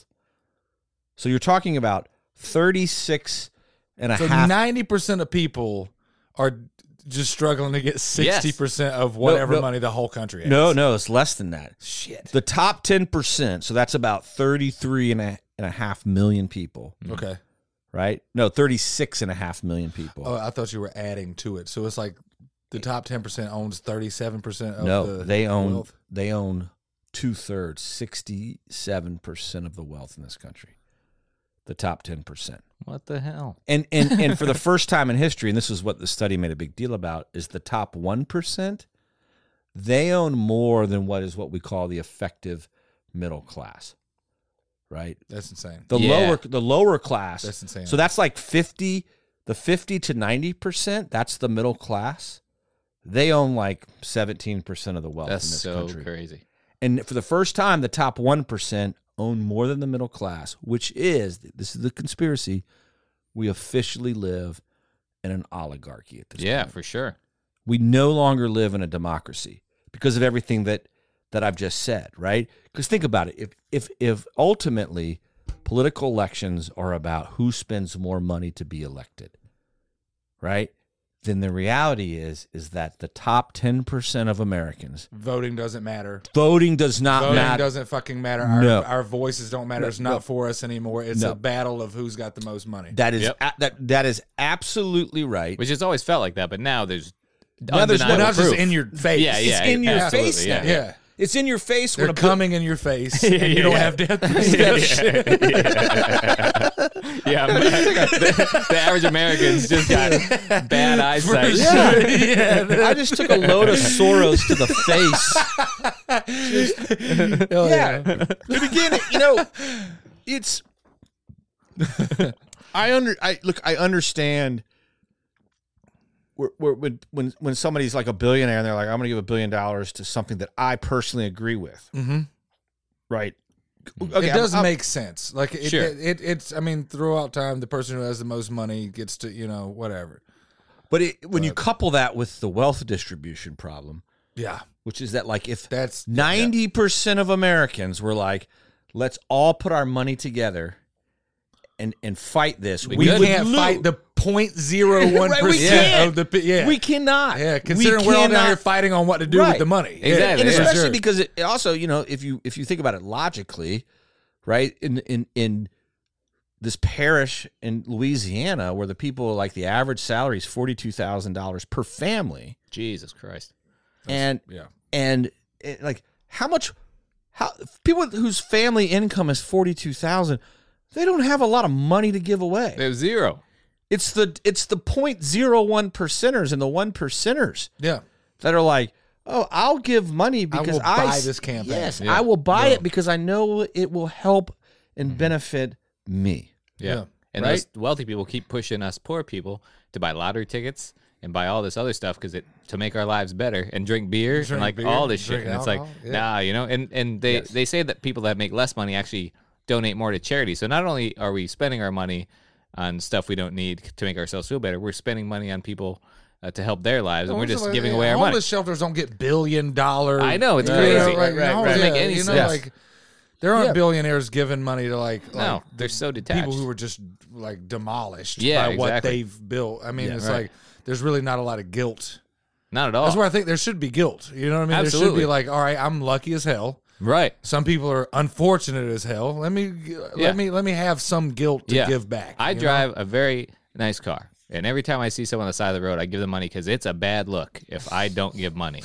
So you're talking about thirty-six and a So half. ninety percent of people are just struggling to get sixty percent of whatever no. money the whole country has. No, no, it's less than that. Shit. The top ten percent, so that's about thirty-three and a, and a half million people, Okay. right? No, thirty-six and a half million people. Oh, I thought you were adding to it. So it's like the top ten percent owns thirty-seven percent of no, the they own wealth. they own two-thirds, sixty-seven percent of the wealth in this country. The top ten percent. What the hell? And and and for the first time in history, and this is what the study made a big deal about, is the top one percent, they own more than what is what we call the effective middle class. Right? That's insane. The Yeah. lower the lower class. That's insane. So that's like fifty, the fifty to ninety percent, that's the middle class. They own like seventeen percent of the wealth That's in this so country. crazy. And for the first time, the top one percent own more than the middle class, which is, this is the conspiracy, we officially live in an oligarchy at this Yeah, point. for sure. We no longer live in a democracy because of everything that that I've just said, right? Because think about it. If if if ultimately political elections are about who spends more money to be elected, right? Then the reality is is that the top ten percent of Americans Voting doesn't matter. voting does not Voting matter. doesn't fucking matter. Our, No. our voices don't matter. It's not No. for us anymore. It's No. a battle of who's got the most money. That is Yep. a- that that is absolutely right. Which has always felt like that, but now there's Now there's undeniable Well, not just proof. in your face. Yeah, yeah, it's in your absolutely, face yeah. now. Yeah. It's in your face They're when a coming in your face, and you don't yeah. have death perception. Yeah, the, the average American's just got bad eyesight. Yeah. I just took a load of Soros to the face. Oh, Yeah. But again, you know, it's I under I look, I understand where, where, when when when somebody's like a billionaire and they're like, I'm gonna give a billion dollars to something that I personally agree with. Mm-hmm. Right. It does make sense. Like it, Sure. it, it, it's. I mean, throughout time, the person who has the most money gets to, you know, whatever. But it, when you couple that with the wealth distribution problem, Yeah, which is that like if that's ninety percent of Americans were like, let's all put our money together and and fight this, We We, could. can't lose. fight the point zero one Right, we percent can't. of the. pe- Yeah, We cannot. yeah. We Considering we're all down cannot- here fighting on what to do Right. with the money. Yeah, Exactly, and yeah. especially sure. because it also, you know, if you if you think about it logically, right, in in in this parish in Louisiana where the people like the average salary is forty two thousand dollars per family, Jesus Christ. and yeah. and it, like how much how people whose family income is forty two thousand, they don't have a lot of money to give away. There's zero. It's the it's the point zero one percenters and the one percenters Yeah. that are like, oh, I'll give money because will I, buy s- this campaign. Yes, Yeah. I will buy Yeah. it because I know it will help and benefit me. Yeah. Yeah. And Right? those wealthy people keep pushing us poor people to buy lottery tickets and buy all this other stuff because it to make our lives better and drink beer Drink and like beer, all this shit. drink And it's like, alcohol, yeah. nah, you know, and, and they, Yes. they say that people that make less money actually donate more to charity. So not only are we spending our money on stuff we don't need to make ourselves feel better, we're spending money on people uh, to help their lives, and we're just giving away our money. Homeless shelters don't get billion dollar. I know, it's you crazy. know, like, Right, right, no, right. yeah, Doesn't make any you know, sense. like there aren't Yeah. billionaires giving money to like, No, like they're so detached. people who were just like demolished Yeah, by what exactly. they've built. I mean, Yeah, it's right. like there's really not a lot of guilt. Not at all. That's where I think there should be guilt. You know what I mean? There should Absolutely. be like, all right, I'm lucky as hell. Right. Some people are unfortunate as hell. Let me Yeah. let me let me have some guilt to Yeah. give back. I you know? drive a very nice car. And every time I see someone on the side of the road, I give them money because it's a bad look if I don't give money.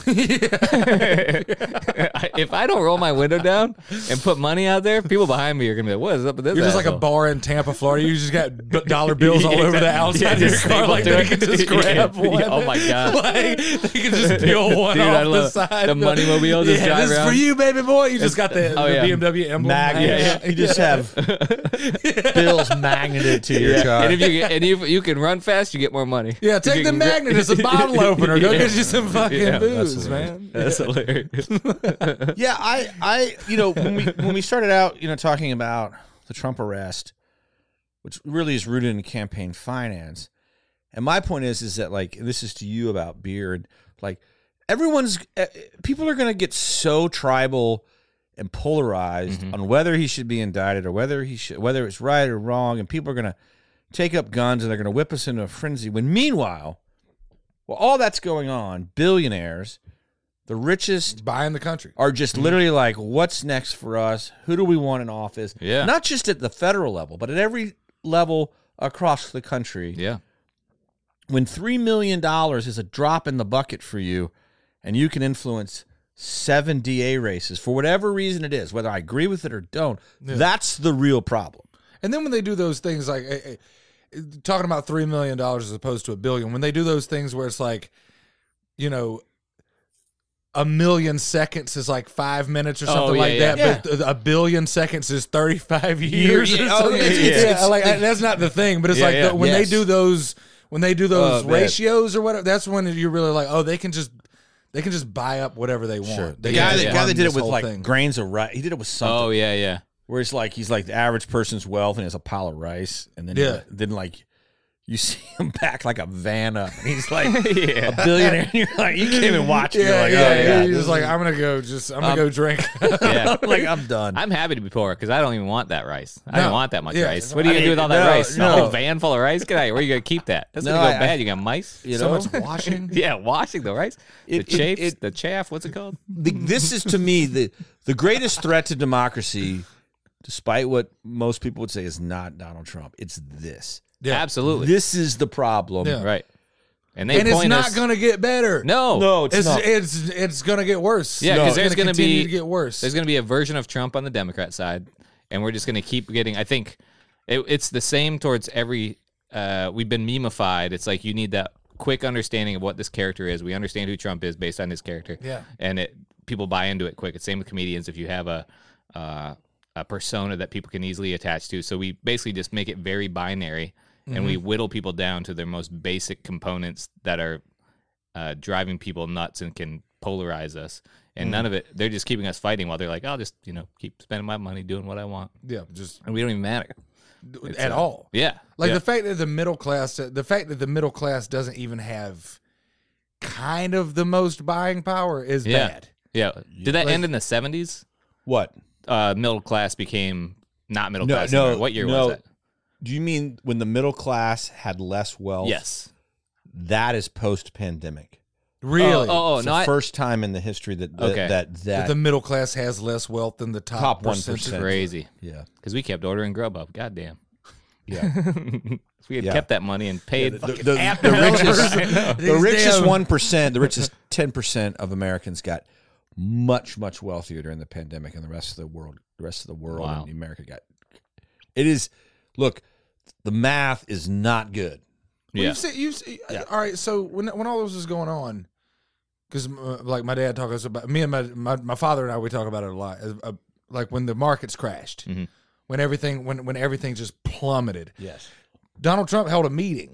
If I don't roll my window down and put money out there, people behind me are going to be like, what is up with this You're just like a asshole?" bar in Tampa, Florida. You just got b- dollar bills all over the outside Yeah, of your just car. stapled Like to they it. can just grab Yeah. one. Oh, my God. Like they can just peel one Dude, off I the love side. the money mobile just yeah, drive this is around. for you, baby boy. You just got the, Oh, the yeah. B M W emblem. Magnet. Yeah, yeah. You just have bills magneted to your car. And if you get, and if you can run fast, you get more money. Yeah, If take you the can- magnet. It's a bottle opener. Go Yeah. get you some fucking Yeah, that's booze, man. That's hilarious. Yeah, I, I, you know, when we when we started out, you know, talking about the Trump arrest, which really is rooted in campaign finance, and my point is, is that like this is to you about beer, and like everyone's uh, people are going to get so tribal and polarized Mhm. on whether he should be indicted or whether he should, whether it's right or wrong, and people are going to take up guns and they're going to whip us into a frenzy. When meanwhile, well, all that's going on, billionaires, the richest, Buying the country. are just literally like, what's next for us? Who do we want in office? Yeah. Not just at the federal level, but at every level across the country. Yeah. When three million dollars is a drop in the bucket for you and you can influence seven D A races for whatever reason it is, whether I agree with it or don't, that's the real problem. And then when they do those things like eh, eh, talking about three million dollars as opposed to a billion, when they do those things where it's like, you know, a million seconds is like five minutes or Oh, something yeah, like yeah. that, but a billion seconds is thirty-five years. Yeah, or oh, something. it's- Yeah, it's- like it's- that's not the thing, but it's Yeah, like yeah. the, when Yes. they do those when they do those Oh, man. ratios or whatever. That's when you're really like, oh, they can just they can just buy up whatever they want. The They guy, can that, just guy run that did it this with whole like thing. grains of rice, he did it with something. Oh, yeah, yeah. Where it's like he's like the average person's wealth and he has a pile of rice, and then Yeah. then like you see him back like a van up, and he's like Yeah. a billionaire. And you're like, you can't even watch it. Yeah, You're like, yeah, oh, yeah. God, He's this just like, is- I'm gonna go. Just I'm Um, gonna go drink. Yeah. like I'm done. I'm happy to be poor because I don't even want that rice. I No. don't want that much Yeah. rice. What are you I gonna do with all mean, that no, rice? no. A whole van full of rice? Get out of here. Where are you gonna keep that? That's No, gonna go I- bad. You got mice. you so know, much washing. Yeah, washing the rice. It- the it- chafes, it- the chaff. What's it called? the, this is to me the the greatest threat to democracy, despite what most people would say is not Donald Trump. It's this. Yeah. Absolutely. This is the problem. Yeah. Right. And they And it's point not us. gonna get better. No. No, it's, It's not. it's it's gonna get worse. Yeah, No. 'cause It's there's gonna continue be- to get worse. There's going to be a version of Trump on the Democrat side, and we're just going to keep getting. I think it, it's the same towards every. Uh, we've been memeified. It's like you need that quick understanding of what this character is. We understand who Trump is based on his character. Yeah. and it people buy into it quick. It's same with comedians. If you have a uh, a persona that people can easily attach to, so we basically just make it very binary, and we whittle people down to their most basic components that are uh, driving people nuts and can polarize us. And none of it, they're just keeping us fighting while they're like, I'll just, you know, keep spending my money doing what I want. yeah, just And we don't even matter. It's, at uh, all. Yeah. Like yeah. the fact that the middle class, the fact that the middle class doesn't even have kind of the most buying power is Yeah. bad. Yeah. Did that Like- end in the seventies? What? Uh, middle class became not middle No, class. no, anymore. What year no. was that? Do you mean when the middle class had less wealth? Yes. That is post-pandemic. Really, Oh, oh, It's no. the I, first time in the history that that Okay. that, that that the middle class has less wealth than the top, Top one percentage. percent. crazy. yeah Because we kept ordering Grubhub. Goddamn. yeah. If we had Yeah. kept that money and paid. the, fucking the, app the developers. richest, I know. the These richest damn- one percent, the richest ten percent of Americans got much much wealthier during the pandemic, and the rest of the world, the rest of the world, Wow. and America got. It is, look, the math is not good. Well, Yeah. you've seen, you've seen, Yeah. all right. So when when all this was going on, because uh, like my dad talks about me and my, my my father and I, we talk about it a lot. As, uh, like when the markets crashed, Mhm. when everything when when everything just plummeted. Yes. Donald Trump held a meeting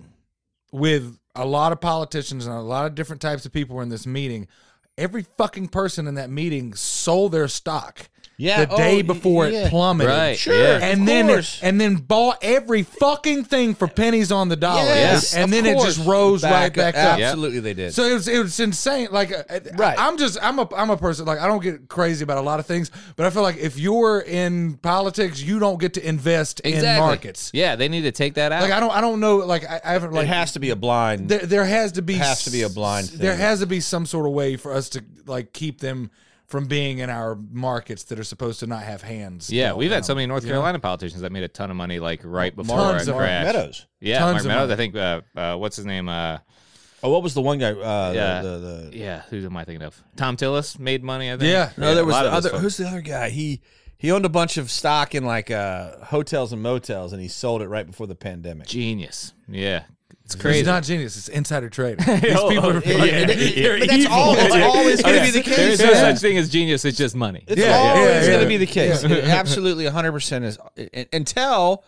with a lot of politicians and a lot of different types of people were in this meeting. Every fucking person in that meeting sold their stock Yeah. the day oh, before yeah. it plummeted. Right. Sure. Yeah. And Of then course. and then bought every fucking thing for pennies on the dollar. Yes, and of then it just course. rose right back up. Absolutely, they did. So it was it was insane. Like, uh, Right. I'm just I'm a I'm a person like I don't get crazy about a lot of things, but I feel like if you're in politics, you don't get to invest in Exactly. markets. Yeah, they need to take that out. Like I don't I don't know. Like I, I haven't like it has to be a blind. there, there has to be has to be a blind There thing. has to be some sort of way for us to like keep them from being in our markets that are supposed to not have hands. yeah, dealt we've had down, so many North you know? Carolina politicians that made a ton of money like right before Tons it of crashed. Meadows. Yeah, Tons Mark of Meadows. money. I think uh, uh, what's his name? Uh, Oh, what was the one guy? Uh, Yeah. The, the, the, yeah, who am I thinking of? Tom Tillis made money. I think. Yeah. no, there a was lot the of those other. folks. Who's the other guy? He he owned a bunch of stock in like uh, hotels and motels, and he sold it right before the pandemic. Genius. Yeah, it's It's crazy. not genius. It's insider trading. These Oh, people are yeah, fucking- yeah, yeah. But that's all. That's Yeah. always going to Yeah. be the case. There is no Yeah. such thing as genius. It's just money. It's Yeah, always yeah, going yeah. to be the case. Yeah. It absolutely, one hundred percent is and- until.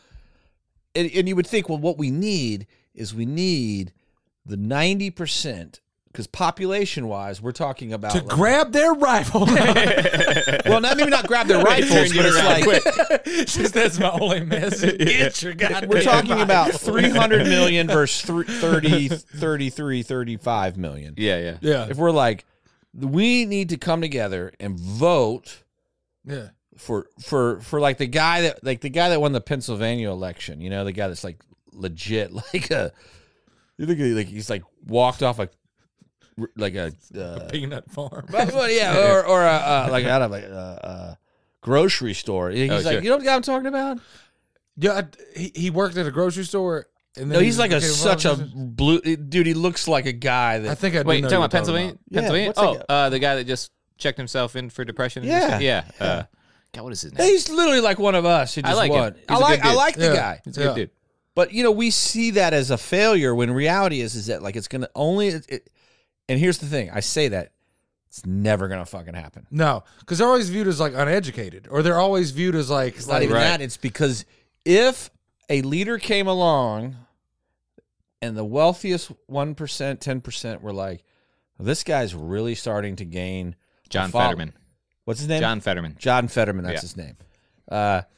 And, and you would think, well, what we need is we need the ninety percent. Because population-wise, we're talking about to like- grab their rifle. well, not maybe not grab their rifles, but it's like Just that's my only message. Get your goddamn we're talking rifle. about three hundred million versus thr- thirty, thirty-three, thirty-five million. Yeah, yeah. Yeah. If we're like, we need to come together and vote Yeah. for for for like the guy that like the guy that won the Pennsylvania election, you know, the guy that's like legit, like a you think he, like he's like walked off a like a uh, Peanut farm. But, but yeah, or or a, uh, like out of a, a, a grocery store. He's Oh, like, sure. you know what the guy I'm talking about? Yeah, I- he, he worked at a grocery store. And then No, he he's like a became such a politician. blue dude. He looks like a guy I that. think I do Wait, know talking who about you're Pennsylvania? about. Yeah, Pennsylvania? what's Oh, that guy? uh, the guy that just checked himself in for depression. and Yeah, just- yeah. yeah. Uh, God, what is his name? He's literally like one of us. He I just like him. won. He's I a good like I dude. like the Yeah. guy. He's a Yeah. good dude. But you know, we see that as a failure when reality is is that like it's gonna only. It, it, and here's the thing: I say that it's never gonna fucking happen. No, because they're always viewed as like uneducated, or they're always viewed as like, It's not like even Right. that. It's because if a leader came along and the wealthiest one percent, ten percent were like, this guy's really starting to gain. a John follow- Fetterman. What's his name? John Fetterman. John Fetterman. That's Yeah. his name. Uh,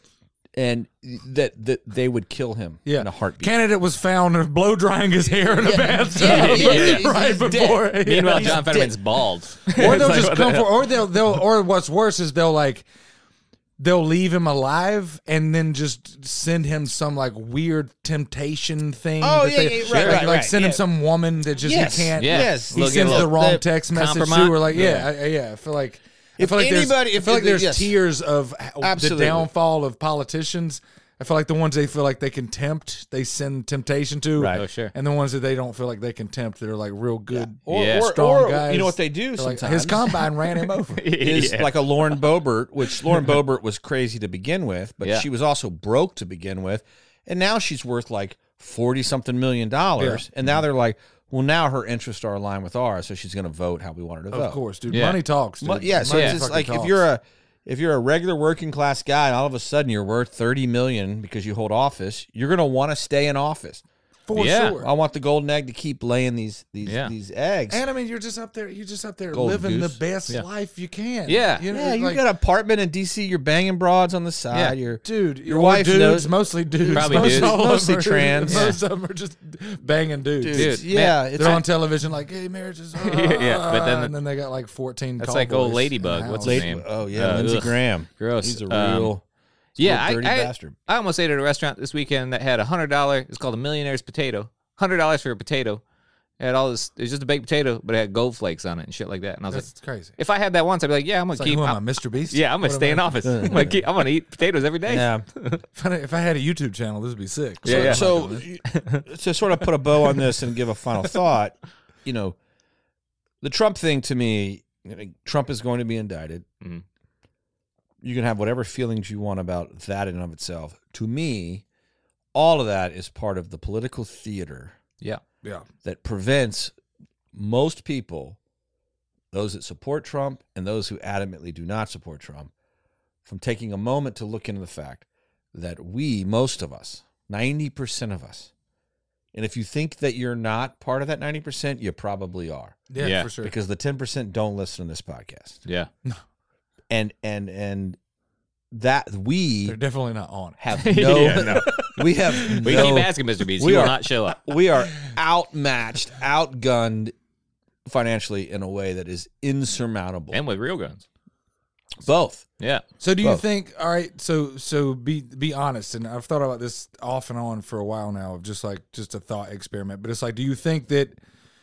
and that that they would kill him Yeah. in a heartbeat. Candidate was found blow drying his hair in a bathtub Yeah, yeah, yeah, right he's before. dead. Yeah. Meanwhile, he's John dead. Fetterman's bald. Or they'll It's like, just what the come for, hell? or they'll they'll, or what's worse is they'll like, they'll leave him alive and then just send him some like weird temptation thing. Oh, that yeah, they, yeah, right, like, right, like right, send him yeah. some woman that just Yes, he can't. Yeah. yes. He Look, sends little- the wrong the text message compromise. to her. Like, yeah, Yeah. I, yeah. I feel like. I If feel like anybody- there's, if I feel like the- there's yes. tiers of h- Absolutely. the downfall of politicians. I feel like the ones they feel like they can tempt, they send temptation to, Right. Oh, sure. and the ones that they don't feel like they can tempt, that are like real good, Or, Yeah. or, strong or guys. you know what they do They're like, sometimes? his combine ran him over. is Yeah. like a Lauren Boebert, which Lauren Boebert was crazy to begin with, but Yeah. she was also broke to begin with, and now she's worth like forty something million dollars, and now they're like, well, now her interests are aligned with ours, so she's going to vote how we want her to vote. Of course, dude. Yeah. Money talks. Dude. Mo- yeah, so Money it's just fucking like talks. if you're a if you're a regular working class guy, and all of a sudden you're worth thirty million because you hold office, you're going to want to stay in office. for Yeah. sure. I want the golden egg to keep laying these these Yeah. these eggs. And I mean, you're just up there. You're just up there Golden living goose. the best Yeah. life you can. Yeah. you know, yeah, you like, got an apartment in D C. You're banging broads on the side. Yeah. You're dude. Your or wife dudes, knows- mostly dudes, Probably most dudes. all of them Mostly are- trans. Most of them are just banging dudes. dudes. Dude, yeah, man, it's They're on television like gay marriages. Yeah, but then the- and then they got like fourteen. That's call like old boys Ladybug. in the What's house. his Lady- name? Oh yeah, Uh, Lindsey ugh. Graham. Gross. He's a Um, real Yeah, dirty I, I, bastard. I almost ate at a restaurant this weekend that had a hundred dollar. It's called a Millionaire's Potato. Hundred dollars for a potato. It had all this. It was just a baked potato, but it had gold flakes on it and shit like that. And I was That's like, crazy. if I had that once, I'd be like, yeah, I'm gonna It's like, keep. who am I, I'm- Mister Beast? yeah, I'm gonna What stay am in I? office. I'm gonna, keep, I'm gonna eat potatoes every day. Yeah. If I, if I had a YouTube channel, this would be sick. Yeah, yeah. So to sort of put a bow on this and give a final thought, you know, the Trump thing to me, you know, Trump is going to be indicted. Mhm. You can have whatever feelings you want about that in and of itself. To me, all of that is part of the political theater Yeah. yeah. that prevents most people, those that support Trump and those who adamantly do not support Trump, from taking a moment to look into the fact that we, most of us, ninety percent of us, and if you think that you're not part of that ninety percent, you probably are, Yeah, Yeah. for sure. because the ten percent don't listen to this podcast. Yeah. And and and that we They're definitely not on it. have no, Yeah, no. we have We no, keep asking Mister Beast. we He will are- not show up. we are outmatched, outgunned financially in a way that is insurmountable. And with real guns. Both. Yeah. So do you Both. think? All right. So so be be honest, and I've thought about this off and on for a while now, of just like just a thought experiment. But it's like, do you think that?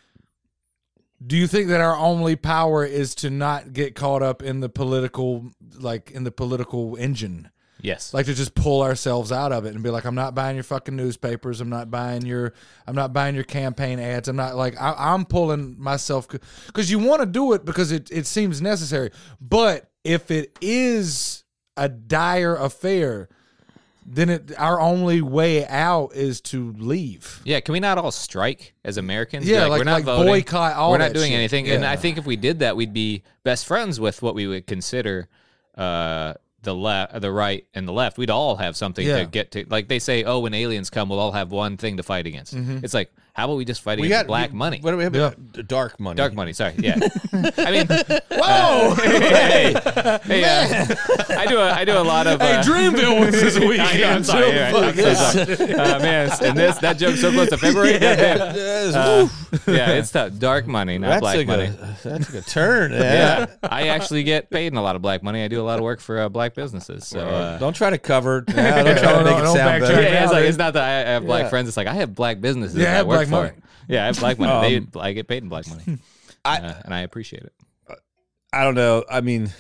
Do you think that our only power is to not get caught up in the political, like in the political engine? Yes. Like to just pull ourselves out of it and be like, I'm not buying your fucking newspapers. I'm not buying your, I'm not buying your campaign ads. I'm not like, I, I'm pulling myself, because you want to do it because it, it seems necessary. But if it is a dire affair, then it, our only way out is to leave. Yeah, can we not all strike as Americans? Be Yeah, like, like- we're not like voting. boycott all We're not that doing shit. anything. And Yeah. I think if we did that, we'd be best friends with what we would consider uh, the left, the right, and the left. We'd all have something Yeah. to get to. Like they say, oh, when aliens come, we'll all have one thing to fight against. It's like, how about we just fight We against got black we- money? What do we have? Yeah. D- Dark money. Dark money, sorry. Yeah. I mean, Whoa! hey, hey, uh, I do a, I do a lot of. Hey, Uh, Dreamville was this weekend. I know, I'm sorry. so yeah, fuck I'm so sorry. Uh, man, and this that joke's so close to February. Goddamn. Yes, Uh, woo. yeah, it's tough. Dark money, not That black took money. a that took a turn. Yeah. Yeah, I actually get paid in a lot of black money. I do a lot of work for uh, black businesses. So uh, Don't try to cover. Yeah, don't try No, to make no, it don't sound backtrack. better. yeah, it's now, like dude. it's not that I I have black Yeah. friends. It's like I have black businesses. Yeah, I that have work black for money. me. Yeah, I have black money. Um, they, I get paid in black money, I- uh, and I appreciate it. I don't know. I mean,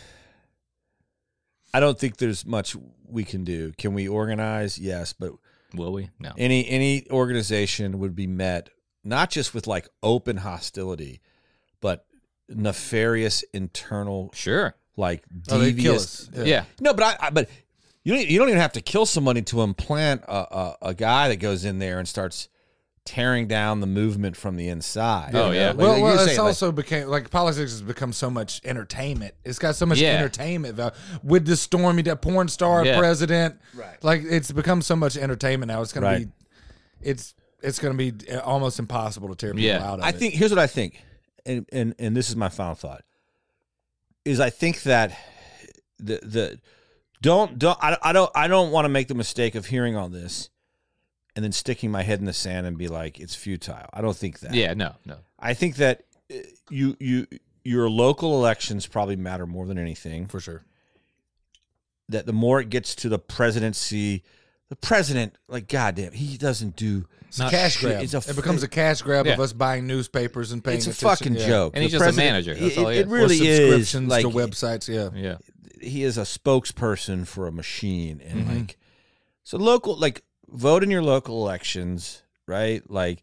I don't think there's much we can do. Can we organize? Yes, but Will we? No. any any organization would be met not just with like open hostility, but nefarious internal, Sure. like Oh, they'd kill devious. us. Yeah. No, but I, I but you don't, you don't even have to kill somebody to implant a, a a guy that goes in there and starts tearing down the movement from the inside. Oh, You know? yeah. Like- Well, like well you're it's saying, like- also became like politics has become so much entertainment. It's got so much Yeah. entertainment value with the Stormy, that porn star Yeah. president. Right. Like it's become so much entertainment now. It's gonna Right. be, it's it's gonna be almost impossible to tear people Yeah. out of I it. think here's what I think, and and and this is my final thought, is I think that the the don't don't I, I don't I don't want to make the mistake of hearing all this and then sticking my head in the sand and be like it's futile. I don't think that. Yeah, no, no. I think that uh, you you your local elections probably matter more than anything. For sure. That the more it gets to the presidency, the president, like goddamn, he doesn't do. It's a cash shit. grab. It's a it becomes a cash grab Yeah. of us buying newspapers and paying It's a attention. fucking Yeah. joke. And he's The just a president- manager. That's it, all he it is. Or really is. subscriptions Like to websites. Yeah. Yeah. he is a spokesperson for a machine, and Mhm. like so local, like vote in your local elections, right? Like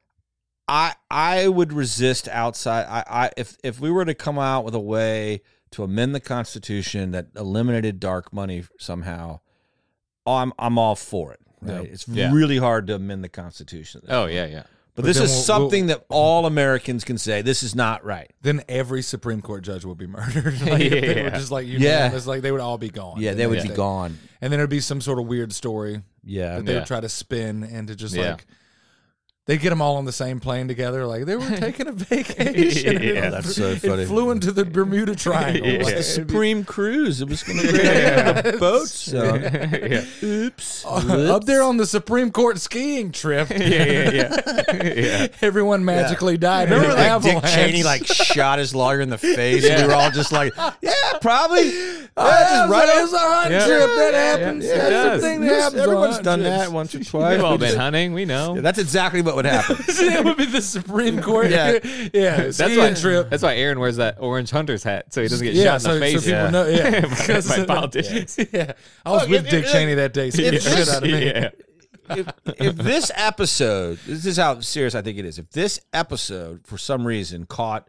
I I would resist outside. I I if if we were to come out with a way to amend the Constitution that eliminated dark money somehow, oh, I'm I'm all for it. Right? Yeah. It's Yeah. really hard to amend the Constitution. Oh yeah, yeah. But, But this then is we'll- something that all Americans can say. This is not right. Then every Supreme Court judge would be murdered. Like, if they were Yeah. just like Yeah. unanimous, like they would all be gone. Yeah, the they would next be day. gone. And then there'd be some sort of weird story Yeah. that they Yeah. would try to spin and to just Yeah. like they get them all on the same plane together. Like they were taking a vacation. and Yeah, it, that's so funny. It flew into the Bermuda Triangle. Yeah. Like, The it'd be- Supreme Cruise. It was going to be a boat. So. yeah. Oops. up there on the Supreme Court skiing trip. yeah, yeah, yeah. yeah. Everyone magically died. Remember, in an like Dick avalanche. Cheney, like shot his lawyer in the face, and Yeah. we were all just like, "Yeah, probably." Oh, Yeah, yeah, just it was, right it on- was a hunt Yeah. trip. That Yeah, happens. yeah, it That's does. the thing that Yes, happens. everyone's on done trips. that once or twice. We've all We been just- hunting. We know. Yeah, that's exactly what would happen. It would be the Supreme Court. Yeah. yeah. That's skiing why. trip. That's why Aaron wears that orange hunter's hat so he doesn't get Yeah, shot so, in the face. so people Yeah. know. Yeah, by, by politicians. Yeah, I was Look, with if- Dick if- Cheney that day. Scared the shit out of me. Yeah. if, if this episode, this is how serious I think it is. If this episode, for some reason, caught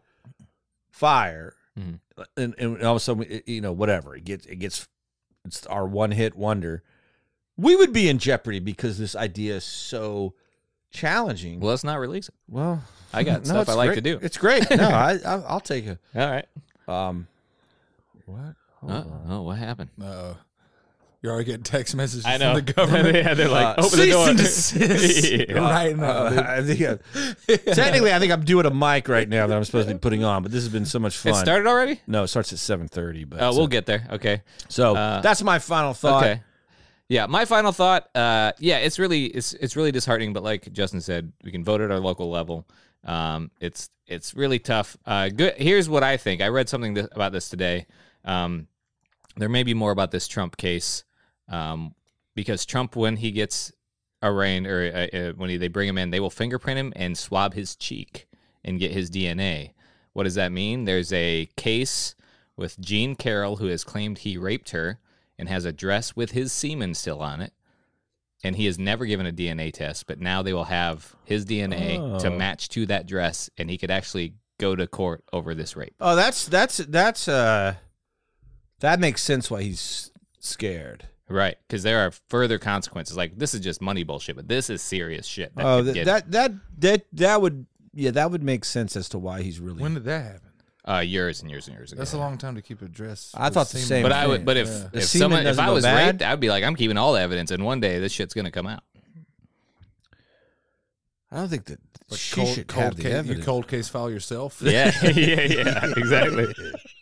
fire, Mhm. and, and all of a sudden, it- you know, whatever, it gets, it gets, it's our one hit wonder, we would be in jeopardy because this idea is so challenging. Well, let's not release it. Well, I got no, stuff it's I like great. to do. It's great. No, I, I I'll take a All right. um. What? Hold Uh, on. oh, what happened? Uh, you're already getting text messages I know. from the government. yeah, they're like, Uh, open the Cease door. and desist. Yeah. Right now. Uh, dude. I think I- technically, I think I'm doing a mic right now that I'm supposed to be putting on, but this has been so much fun. It started already? No, it starts at seven thirty. But Oh, so, we'll get there. Okay. so uh, that's my final thought. Okay. Yeah, my final thought. Uh, yeah, it's really it's it's really disheartening. But like Justin said, we can vote at our local level. Um, it's it's really tough. Uh, good. Here's what I think. I read something th- about this today. Um, there may be more about this Trump case, um, because Trump, when he gets arraigned or uh, uh, when he, they bring him in, they will fingerprint him and swab his cheek and get his D N A. What does that mean? There's a case with Jean Carroll who has claimed he raped her and has a dress with his semen still on it. And he has never given a D N A test, but now they will have his D N A Oh. to match to that dress, and he could actually go to court over this rape. Oh, that's that's that's uh, that makes sense why he's scared. Right, because there are further consequences. Like, this is just money bullshit, but this is serious shit. That Oh, could that, get, that that that that would yeah, that would make sense as to why he's really. When did that happen? uh, years and years and years ago. That's a long time to keep a dress. I with thought the semen. same But I would. thing. But if Yeah. The if semen someone if doesn't I go was bad? raped, I'd be like, I'm keeping all the evidence, and one day this shit's gonna come out. I don't think that Like she cold, should cold have the case, you evidence. cold case file yourself. Yeah, yeah, yeah, exactly.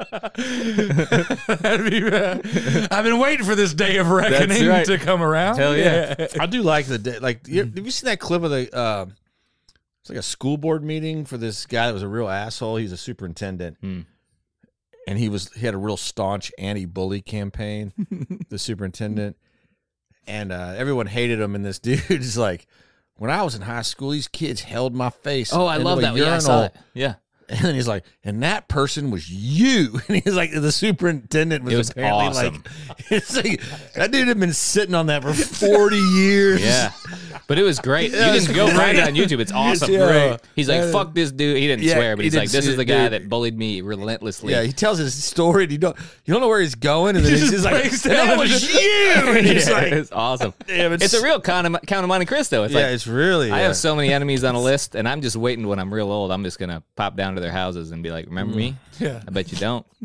That'd be, uh, I've been waiting for this day of reckoning right. to come around. Hell yeah. I do like the day. Like, you, have you seen that clip of the? Uh, it's like a school board meeting for this guy that was a real asshole. He's a superintendent, Hmm. and he was he had a real staunch anti-bully campaign. The superintendent, and uh, everyone hated him. And this dude is like, when I was in high school, these kids held my face. Oh, I into love a that. Yeah, I saw urinal. it. Yeah. And then he's like, and that person was you. And he's like, the superintendent was, It was apparently awesome. like, it's like, that dude had been sitting on that for forty years. Yeah. But it was great. Yeah, you it's can go great. find it on YouTube. It's awesome. Yeah. Great. He's like, Yeah. fuck this dude. He didn't Yeah, swear, but he he's didn't like, this say is the it, guy dude. that bullied me relentlessly. Yeah, he tells his story, and you don't you don't know where he's going, and then he's just like, breaks and down that was you, and he's Yeah, like, it's awesome. damn, It's a real Count of, Count of Monte Cristo. It's yeah, like, it's really. I yeah. have so many enemies on a list, and I'm just waiting when I'm real old. I'm just going to pop down to their houses and be like, remember me? Yeah. I bet you don't.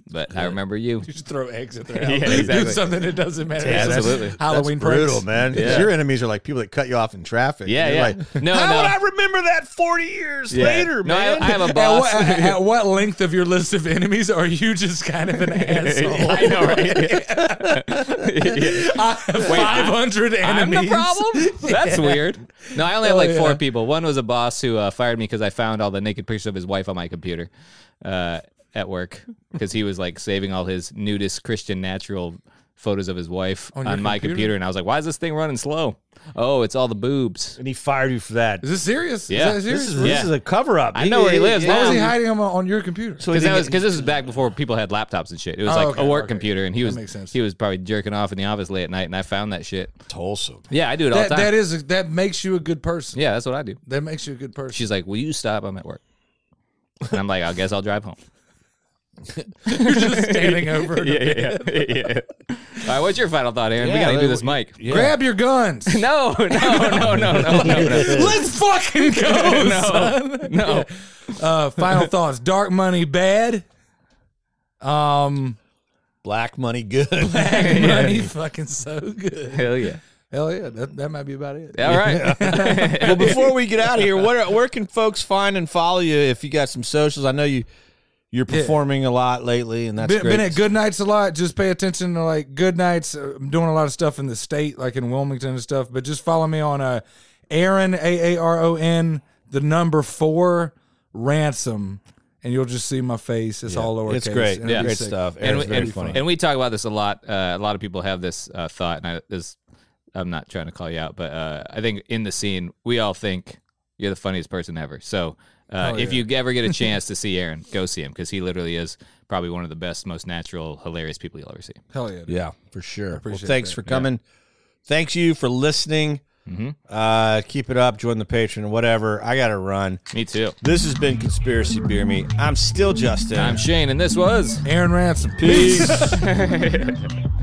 but I remember you. You should throw eggs at their house. Yeah, exactly. Do something that doesn't matter. Yeah, That's absolutely. Halloween That's brutal, pranks. man. 'Cause Yeah. Your enemies are like people that cut you off in traffic. Yeah, You're yeah. Like, no, How no. would I remember that forty years Yeah. later, no, man? I, I have a At boss. what, at, at what length of your list of enemies are you just kind of an asshole? I know, right? Yeah. I have five hundred I'm enemies. the problem? That's weird. No, I only have Oh, like four yeah. people. One was a boss who uh, fired me because I found all the naked pictures of his wife on my computer uh, at work because he was like saving all his nudist Christian natural photos of his wife On on, your my computer? computer. And I was like, why is this thing running slow? Oh, it's all the boobs. And he fired you for that. Is this serious? Yeah. Is that serious? This is, Yeah. this is a cover up. I know where he lives Why was he now. hiding them on your computer? So Because he that was didn't because this is back before people had laptops and shit. It was Oh, like okay, a work okay. computer, and he That was makes sense. he was probably jerking off in the office late at night, and I found that shit. get wholesome. Yeah, I do it all That, the time. that is that makes you a good person. yeah, that's what I do. That makes you a good person. She's like, "Will you stop? I'm at work." And I'm like, "I guess I'll drive home." You're just standing over. her. yeah, yeah, yeah, yeah. All right, what's your final thought, Aaron? we Yeah, gotta do like, this mic. Yeah. Grab your guns. No, no, no, no, no, no, no. Let's fucking go, No, son. no. Uh, final thoughts. Dark money bad. Um, Black money good. black money fucking so good. Hell yeah. Hell yeah, that, that might be about it. All right. Well, before we get out of here, where where can folks find and follow you if you got some socials? I know you you're performing a lot lately, and that's Been, great. been at Good Nights a lot. Just pay attention to like Good Nights. Uh, I'm doing a lot of stuff in the state, like in Wilmington and stuff. But just follow me on uh, Aaron A A R O N the number four ransom, and you'll just see my face. It's Yeah. all lowercase. It's great. and Yeah. it'll be Great sick. stuff. and, Aaron's we, very and, funny. and we talk about this a lot. Uh, a lot of people have this uh, thought, and I, this, I'm not trying to call you out, but uh, I think in the scene, we all think you're the funniest person ever. So uh, Oh, if yeah. you ever get a chance to see Aaron, go see him because he literally is probably one of the best, most natural, hilarious people you'll ever see. Hell yeah. dude. Yeah, for sure. Well, appreciate thanks that. for coming. Thanks you for listening. Mm-hmm. Uh, keep it up. Join the Patreon, whatever. I got to run. Me too. This has been Conspiracy Beer Me. I'm still Justin. I'm Shane, and this was Aaron Ransom. Peace.